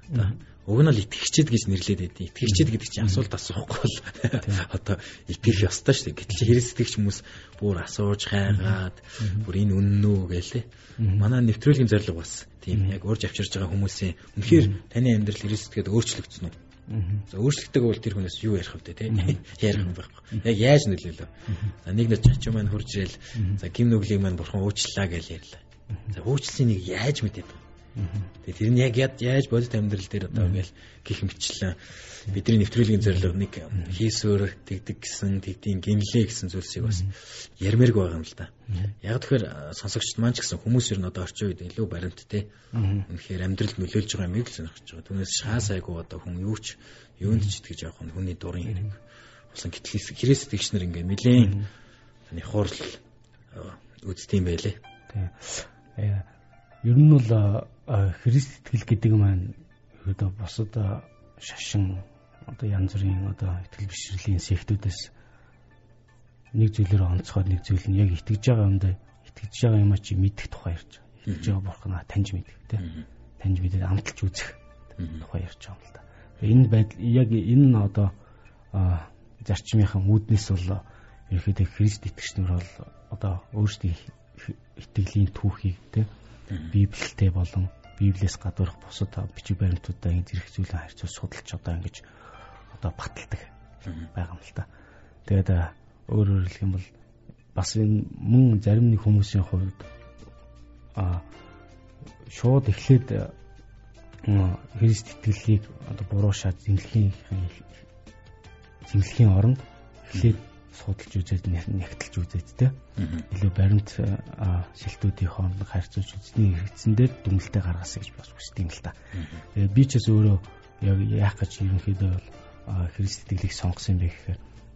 Одоо уг нь л итгэгчид гэж нэрлээд байдیں۔ Итгэгчид гэдэг чинь асуулт асуухгүй бол одоо итгэх ёстой шүү дээ. Гэтэл хэрэс итгэгч хүмүүс бүр асууж хайгаад бүр энэ үнэн үү гээл те. Манай нэвтрүүлгийн зорилго бас тийм яг урьж авчирж байгаа хүмүүсийн үнэхээр таны амьдрал хэрэс итгээд өөрчлөгдсөн үү? За өөрчлөгдөг бол тэр хүнээс юу ярих вэ те? Ярих юм байхгүй. Яг яаж нөлөөлөө? За нэг нэг чач маань хурж ирэл за гим нүглийг маань бурхан уучлаа гэж ярьлаа. За уучлалын нэг яаж мэдээд вэ? Тэгээ тэр нь яг яаж бодит амьдрал дээр одоо ингээл гих мэтчлэн бидний нэвтрүүлгийн зорилго нэг хийсвэр тэгдэг гэсэн тэгдийн гинлээ гэсэн зүйлсийг бас ярмээрг байгаа юм л да. Яг тэгэхээр сонсогчд маань ч гэсэн хүмүүс ер нь одоо орчин үед илүү баримттай үнэхээр амьдралд нөлөөлж байгаа юм их сонирхож байгаа. Түүнээс шаас айгу одоо хүн юу ч юунд ч итгэж явах нь хүний дурын хэрэг. Болсон гэтэл хэрэгс итгэгчнэр ингээ нэлээд таны хурал үздэм байлээ. Тэгээ ер нь бол Христ итгэл гэдэг маань ердөө бусад шашин одоо янз бүрийн одоо итгэл бишрэлийн сектүүдээс нэг зүйлээр онцгой нэг зүйл нь яг итгэж байгаа юмдаа итгэж байгаа юм чи мэдэх тухай ярьж байгаа. Итгэж байгаа бурхнаа таньж мэдэх тийм. Таньж мэдээд амталж үзэх тухай ярьж байгаа юм л да. Энэ байдал яг энэ нь одоо зарчмынхан үүднээс бол ерөөхдөө Христ итгэгчнэр бол одоо өөрсдийн итгэлийн түүхийг тийм Библиэтэй болон Библиэс гадуурх бусад бичиг баримтуудаа ингэ зэрэг зүйлээ харьцуулж судалж одоо ингэж одоо баталдаг байгаа юм л та. Тэгээд өөрөөр хэлэх юм бол бас энэ мөн зарим нэг хүмүүсийн хувьд а шууд эхлээд Христ итгэлийг одоо буруу шат зэмлэхийн зэмлэхийн оронд эхлээд судалж үзээд нягтлж үзээд те илүү баримт шилтүүдийн хооронд харьцуулж үзсний хэрэгцэн дээр дүнэлтээ гаргасаа гэж бас хүсдэг юм л та. Тэгээд би ч бас өөрөө яг яах гэж ерөнхийдөө бол Христ итгэлийг сонгосон юм бэ гэхээр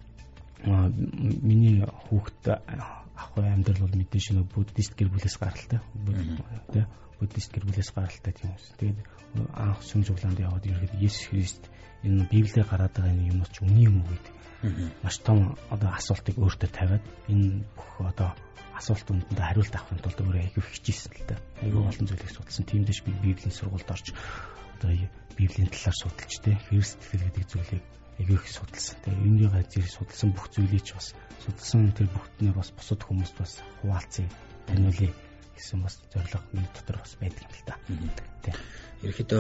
миний хүүхэд ахуй амьдрал бол мэдээж нэг буддист гэр бүлээс гаралтай те буддист гэр бүлээс гаралтай тийм үс. Тэгээд анх сүм зуглаанд яваад ерөнхийдөө Есүс Христ энэ Библиэр гараад байгаа юм нь ч үний юм уу гэдэг маш том одоо асуултыг өөртөө тавиад энэ бүх одоо асуултуудад хариулт авахын тулд өөрөө айгүй хичээсэн л да. Айгүй олон зүйлийг судалсан. Тиймдээш би Библийн сургуульд орж одоо Библийн талаар судалж тэ Христ итгэл гэдэг зүйлийг айгүй их судалсан. Тэгээ энэний газрыг судалсан бүх зүйлийг ч бас судалсан тэр бүгднээ бас бусад хүмүүст бас хуваалцъя, таниулъя гэсэн бас зорилго миний дотор бас байдаг юм л да. Тэ. Ерөнхийдөө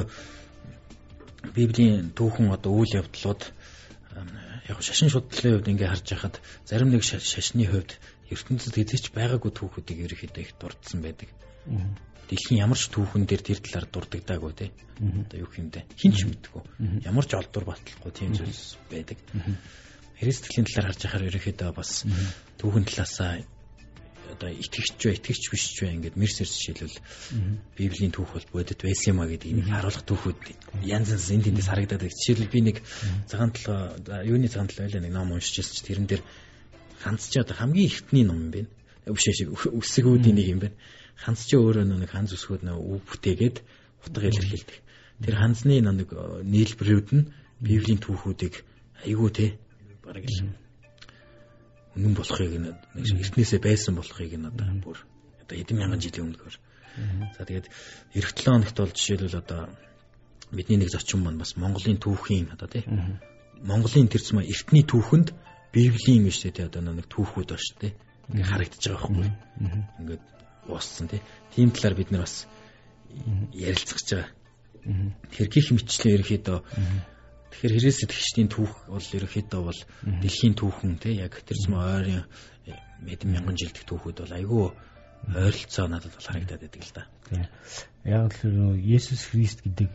Библийн түүхэн одоо үйл явдлууд яг шашин шудлалын хувьд ингээ харж байхад зарим нэг шашны хувьд ертөнцид хэзээ ч байгаагүй түүхүүдийг ерөөхдөө их дурдсан байдаг. Дэлхийн ямар ч түүхэн дээр тэр талаар дурддаггүй те. Одоо юу юм бэ? Хин ч мэдгүй. Ямар ч олдвор батлахгүй тийм зүйлс байдаг. Христ итгэлийн талаар харж байхаар ерөөхдөө бас түүхэн талаасаа одоо итгэгч вэ, итгэгч биш ч вэ ингээд мерсерс жишээлбэл Библийн түүх бол бодит байсан юм а гэдгийг нэг харуулах түүхүүд янз янз энд тэндээс харагдаад байна. Жишээлбэл би нэг цагаан толгой юуны цагаан толгой байлаа нэг ном уншиж байсан чи тэрэн дээр ханц чи одоо хамгийн эртний ном юм байна. Биш биш үсгүүдийн нэг юм байна. Ханц чи өөрөө нэг ханц үсгүүд нэг үг бүтээгээд утга илэрхийлдэг. Тэр ханцны нэг нийлбэрүүд нь Библийн түүхүүдийг айгүй те бараг л үнэн болохыг нэг эртнээсээ байсан болохыг нь одоо бүр одоо хэдэн мянган жилийн өмнөхөр. За тэгээд эх долоо хоногт бол жишээлбэл одоо бидний нэг зочин маань бас Монголын түүхийн одоо тий Монголын тэр зам эртний түүхэнд Библийн биш тий одоо нэг түүхүүд ба шүү тий ингээ харагдаж байгаа байхгүй. Ингээд ууссан тий. Тийм талаар бид нар бас ярилцах гэж байгаа. Тэр гих мэтчлэн ерөөхдөө тэгэхээр Христ итгэгчдийн түүх бол ерөөхдөө бол дэлхийн түүхэн тий яг тэр зам ойрын мэдэм мянган жилдэх түүхүүд бол айгүй ойролцоо надад бол харагдаад байдаг л да. Яг л Есүс Христ гэдэг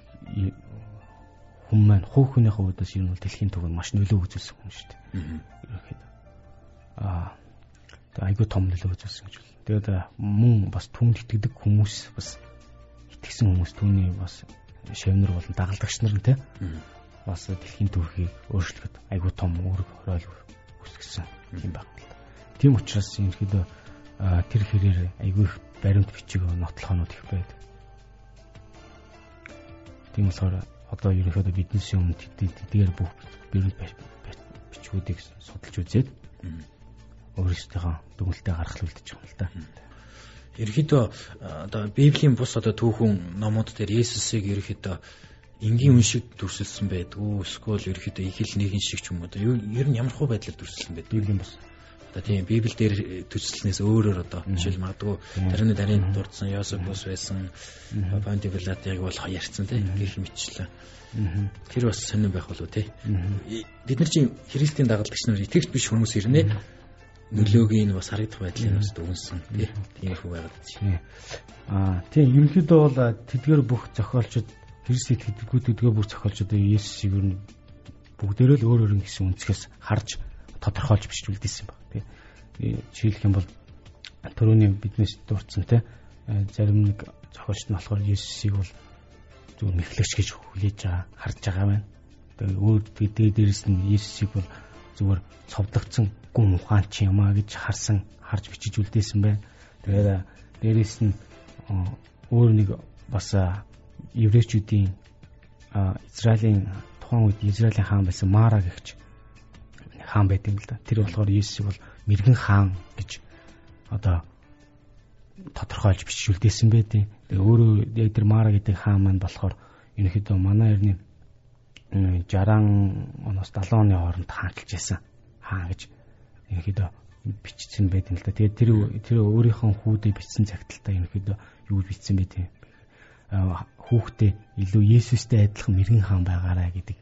хүн маань хувь хүнийхээ хувьдас ер нь дэлхийн түүхэнд маш нөлөө үзүүлсэн хүн шүү дээ. Ерөөхдөө аа айгүй том нөлөө үзүүлсэн гэж байна. Тэгээд мөн бас түүнд итгэдэг хүмүүс бас итгэсэн хүмүүс түүний бас шавнар болон дагалдагч нар нь тий бас дэлхийн түүхийг өөрчлөхөд айгүй том үүрэг хороол үүсгэсэн юм байна. Тийм учраас ерөнхийдөө тэр хэрээр айгүй их баримт бичиг нотлохонууд их байдаг. Тийм болохоор одоо ерөнхийдөө биднээс өмнө тэдгээр бүх баримт бичгүүдийг судалж үзээд өөрсдийнхөө дүгнэлтээ гаргах үлдэж байгаа юм л да. Ерөнхийдөө одоо Библийн бус одоо түүхэн номууд дээр Есүсийг ерөнхийдөө энгийн үн шиг дүрсэлсэн байдгүй. Эсвэл ерөөхдөө их л нэгэн шиг ч юм уу. Ер нь ямар хуу байдлаар дүрсэлсэн байдаг. Библийн бас. Одоо тийм Библи дээр төсөлснээс өөрөөр одоо жишээл магадгүй тарины дарийн дурдсан Йосефус байсан, Понти Пилатыг болох ярьсан тийм гэх мэтлээ. Тэр бас сонирн байх болов тий. Бид нар чинь Христийн дагалдагч нар итгэвч биш хүмүүс ирнэ. Нөлөөгийн бас харагдах байдлыг бас дүгнсэн тий. Тиймэрхүү байгаад байна. Аа тийм ерөнхийдөө бол тэдгээр бүх зохиолчид Христийг тэдгүүд тэдгээр бүх зохиолчид Есүсийг ер нь бүгдээрээ л өөр өөр гэсэн үнцгээс харж тодорхойлж бичүүлдээсэн баг тий. Жишээлх юм бол түрүүний биднээс дурдсан тий зарим нэг зохиолч нь болохоор Есүсийг бол зөв мэхлэгч гэж хүлээж байгаа харж байгаа байна. Тэгээ өөр тэгээ дээрэс нь Есүсийг бол зүгээр цовдлогдсон гүн ухаанч юм а гэж харсан харж бичиж үлдээсэн байна. Тэгээд дээрэс нь өөр нэг бас еврейчүүдийн Израилийн тухайн үед Израилийн хаан байсан Мара гэгч хаан байдаг л да. Тэр болохоор Есүсийг бол мэрэгэн хаан гэж одоо тодорхойлж бичүүлдээсэн байдیں۔ Тэгээ өөрөө яг тэр Мара гэдэг хаан маань болохоор ерөнхийдөө манай эртний шестьдесят оноос седьмидесят оны хооронд хаанчилж байсан хаан гэж ерөнхийдөө бичсэн байдаг л да. Тэгээ тэр тэр өөрийнхөө хүүдээ бичсэн цагталтаа ерөнхийдөө юу бичсэн байдیں۔ Хүүхдээ илүү Есүстэй адилхан мэрэгэн хаан байгаарай гэдэг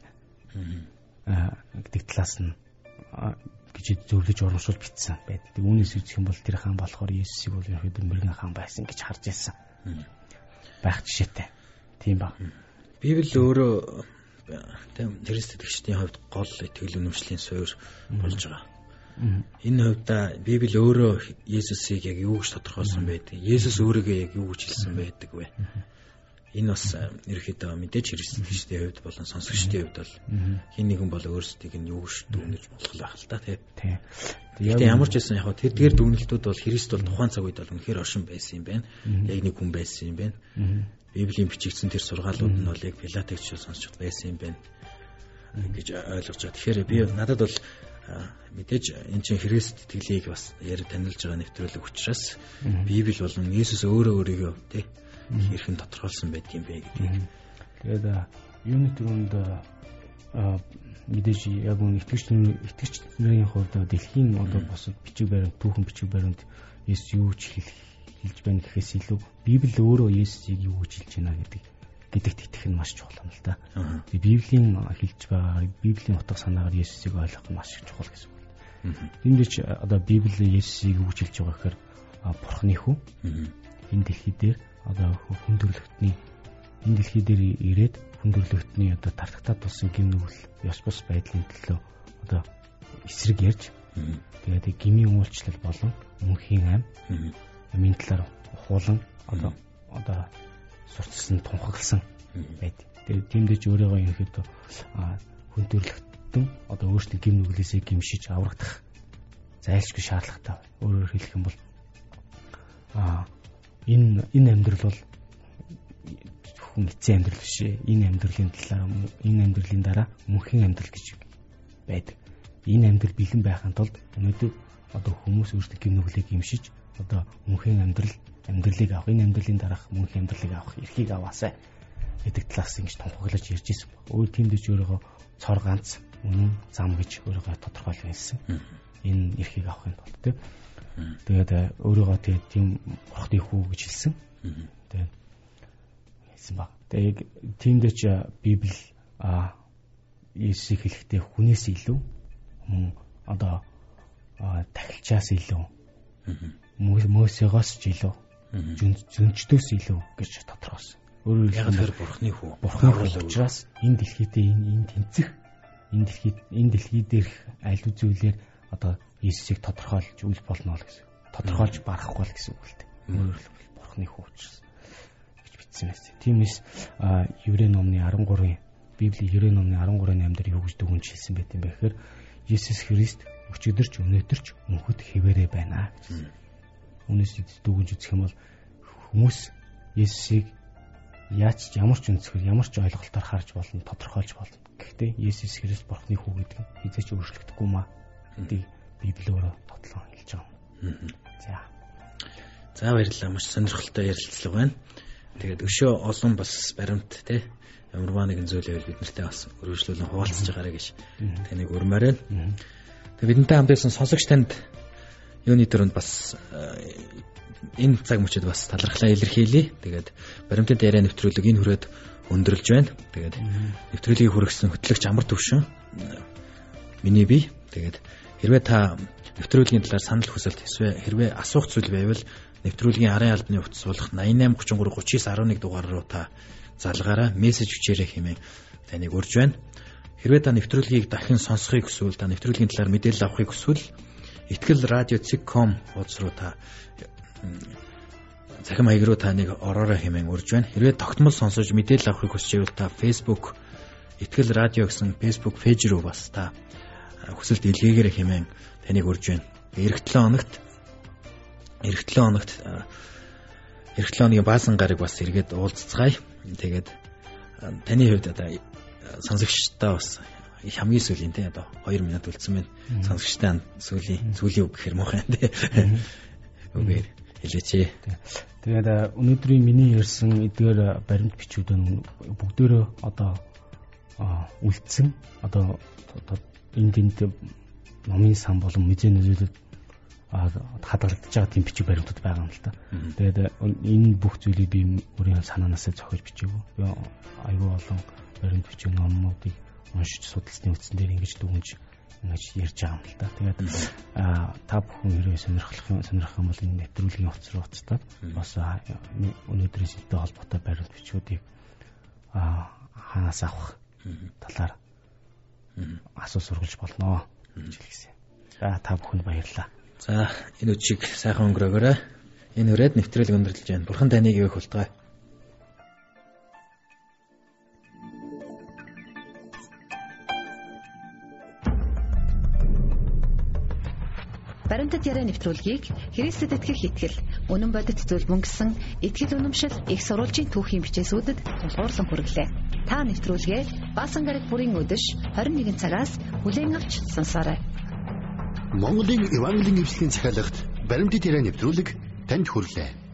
гэдэг талаас нь гэж зөвлөж урамшуул бичсэн байдаг. Үүнээс үзэх юм бол тэр хаан болохоор Есүсийг бол ерөөдөө мэрэгэн хаан байсан гэж харж байсан. Байх жишээтэй. Тийм ба. Библи өөрөө тийм Христ итгэгчдийн хувьд гол итгэл үнэмшлийн суурь болж байгаа. Энэ хувьда Библи өөрөө Есүсийг яг юу гэж тодорхойлсон байдаг? Есүс өөрийгөө яг юу гэж хэлсэн байдаг вэ? Энэ бас ерөөхдөө мэдээж Христ итгэгчдийн хувьд болон сонсогчдын хувьд бол хин нэгэн бол өөрсдийг нь юу гэж дүгнэж болох байх л та тийм. Гэхдээ ямар ч байсан яг тэр тэр дүгнэлтүүд бол Христ бол тухайн цаг үед бол үнэхээр оршин байсан юм байна. Яг нэг хүн байсан юм байна. Библийн бичигдсэн тэр сургаалууд нь бол яг Пилатыг ч сонсч байсан юм байна гэж ойлгож байгаа. Тэгэхээр би надад бол мэдээж энэ чинь Христ итгэлийг бас ярь танилж байгаа нэвтрүүлэг учраас Библи болон Есүс өөрөө өөрийгөө тий хэрхэн тодорхойлсон байдаг юм бэ гэдгийг. Тэгээд юуны түрүүнд мэдээж яг үн итгэгч итгэгч нарын хувьд дэлхийн одоо босод бичиг баримт түүхэн бичиг баримт Есүс юу ч хэлж байна гэхээс илүү Библи өөрөө Есүсийг юу гэж хэлж байна гэдэг гэдэгт итгэх нь маш чухал юм л да. Библийн хэлж байгаа Библийн утга санаагаар Есүсийг ойлгох нь маш чухал гэсэн үг. Эндээч одоо Библи Есүсийг юу гэж хэлж байгаа гэхээр Бурхны хүү энэ дэлхий дээр одоо хүндрэлтний энэ дэлхий дээр ирээд хүндрэлтний одоо тартагтаа тулсан гим нүгэл ёс бус байдлын төлөө одоо эсрэг ярьж тэгээд гмийн уулчлал болон мөнхийн ам амийн талаар хуулан одоо одоо сурталсан тунхагласан байд. Тэгээд тиймдээ ч өөрийгөө ерөнхийдөө хүндрэлтэн одоо өөрсдийн гим нүглээсээ гимшиж аврагдах зайлшгүй шаардлагатай. Өөрөөр хэлэх юм бол а энэ энэ амьдрал бол хүн эцсийн амьдрал биш ээ. Энэ амьдралын талаар энэ амьдралын дараа мөнхийн амьдрал гэж байдаг. Энэ амьдрал бэлэн байхын тулд өнөөдөр одоо хүмүүс өөрсдөө гим нүглийг гимшиж одоо мөнхийн амьдрал амьдралыг авах, энэ амьдралын дараах мөнхийн амьдралыг авах эрхийг аваасай гэдэг талаас ингэж тунхаглаж ярьж ирсэн баг. Өөр тиймдээ ч өөрөөгөө цор ганц үнэн зам гэж өөрөөгөө тодорхойлж байсан. Энэ эрхийг авахын тулд тийм. Тэгээд өөрөөгөө тийм Бурхны хүү гэж хэлсэн. Тэгээд хэлсэн баг. Тэгээд тиймдээ ч Библи а Есүсийг хэлэхдээ хүнээс илүү мөн одоо тахилчаас илүү Мосегоос ч илүү зөнчдөөс илүү гэж тодорхойлсон. Өөрөөр хэлбэл Бурхны хүү. Бурхны хүү учраас энэ дэлхийдээ энэ энэ тэнцэх энэ дэлхийд энэ дэлхий дээрх аль үзүүлэр одоо Есүсийг тодорхойлж үйл болно л гэсэн. Тодорхойлж барахгүй л гэсэн үг л дээ. Өөрөөр хэлбэл Бурхны хүү учраас гэж бичсэн байсан. Тиймээс Еврей номны арван гурван Библи Еврей номны арван гурван амь дээр юу гэж дүгнж хэлсэн байт юм бэ гэхээр Есүс Христ өчигдөрч өнөөдөрч мөнхөд хэвээрээ байна гэж. Үүнээс дүгнж үзэх юм бол хүмүүс Есүсийг яаж ч ямар ч өнцгөр ямар ч ойлголтоор харж болно, тодорхойлж болно. Гэхдээ Есүс Христ Бурхны хүү гэдэг нь хизээч өөрчлөгдөхгүй маа гэдгийг Библи өөрөө тодлон хэлж байгаа юм. За. За баярлалаа. Маш сонирхолтой ярилцлага байна. Тэгээд өшөө олон бас баримт те ямарваа нэгэн зүйлээ бид нартай бас өргөжлүүлэн хуваалцаж байгаарэ гэж таныг өрмөөр байна. Тэгээд бидэнтэй хамт байсан сонсогч танд юуны төрөнд бас энэ цаг мөчид бас талархлаа илэрхийлье. Тэгээд баримтат яриа нэвтрүүлэг энэ хүрээд өндөрлж байна. Тэгээд нэвтрүүлгийг хүргэсэн хөтлөгч Амар Төвшин миний бие. Тэгээд хэрвээ та нэвтрүүлгийн талаар санал хүсэлт эсвэл хэрвээ асуух зүйл байвал нэвтрүүлгийн арын албаны утас суулгах найман гурван гурван тридцать девять один нэг дугаар руу та залгаараа мессеж бичээрэй хэмээн таныг урьж байна. Хэрвээ та нэвтрүүлгийг дахин сонсохыг хүсвэл та нэвтрүүлгийн талаар мэдээлэл авахыг хүсвэл Итгэл радио цэг точка ком хуудас руу та захим хаяг руу та нэг ороорой хэмээн урьж байна. Хэрвээ тогтмол сонсож мэдээлэл авахыг хүсч байвал та Facebook Итгэл радио гэсэн Facebook пэйж руу бас та хүсэлт илгээгээрэй хэмээн таныг урьж байна. Эх долоо хоногт эх долоо хоногт эх долоо хоногийн баасан гараг бас эргээд уулзцгаая. Тэгээд таны хувьд одоо сонсогчтой бас хамгийн сүүлийн тий одоо хоёр минут үлдсэн байна. Сонсогчтой сүүлийн сүүлийн үг гэхэр муухай тий. Үгээр хэлээч. Тэгээд өнөөдрийн миний ярьсан эдгээр баримт бичүүд нь бүгдөө одоо үлдсэн. Одоо энд энд номын сан болон музей нөлөөлөлд хадгалагдаж байгаа тийм бичиг баримтууд байгаа юм л та. Тэгээд энэ бүх зүйлийг би өөрийн санаанаасаа зохиож бичээгүй. Би аюул олон баримт бичиг номнуудыг уншиж судалсны үтсэн дээр ингэж дүгнж ингэж ярьж байгаа юм л та. Тэгээд та бүхэн хэрвээ сонирхох сонирхох юм бол энэ нэвтрүүлгийн утас руу уцтаад бас өнөөдрийн сэдвтэй холбоотой баримт бичгүүдийг ханаас авах талаар асуу сургалж болно гэж хэлсэн. За та бүхэнд баярлалаа. За энэ үчиг сайхан өнгөрөөгөөрэй. Энэ хүрээд нэвтрүүлэг өндөрлөж байна. Бурхан таныг ивэх болтугай. Баримтат яриа нэвтрүүлгийг Христэд итгэх итгэл, үнэн бодит зөвлөмөн гэсэн итгэл үнэмшил их сурвалжийн түүхийн бичээсүүдэд тулгуурлан хүргэлээ. Та нэвтрүүлгээ Баасан гараг бүрийн өдөш двадцать нэгэн цагаас бүлээн авч сонсоорой. Монголын Евангелийн эвслийн захиалагт баримтат яриа нэвтрүүлэг танд хүрлээ.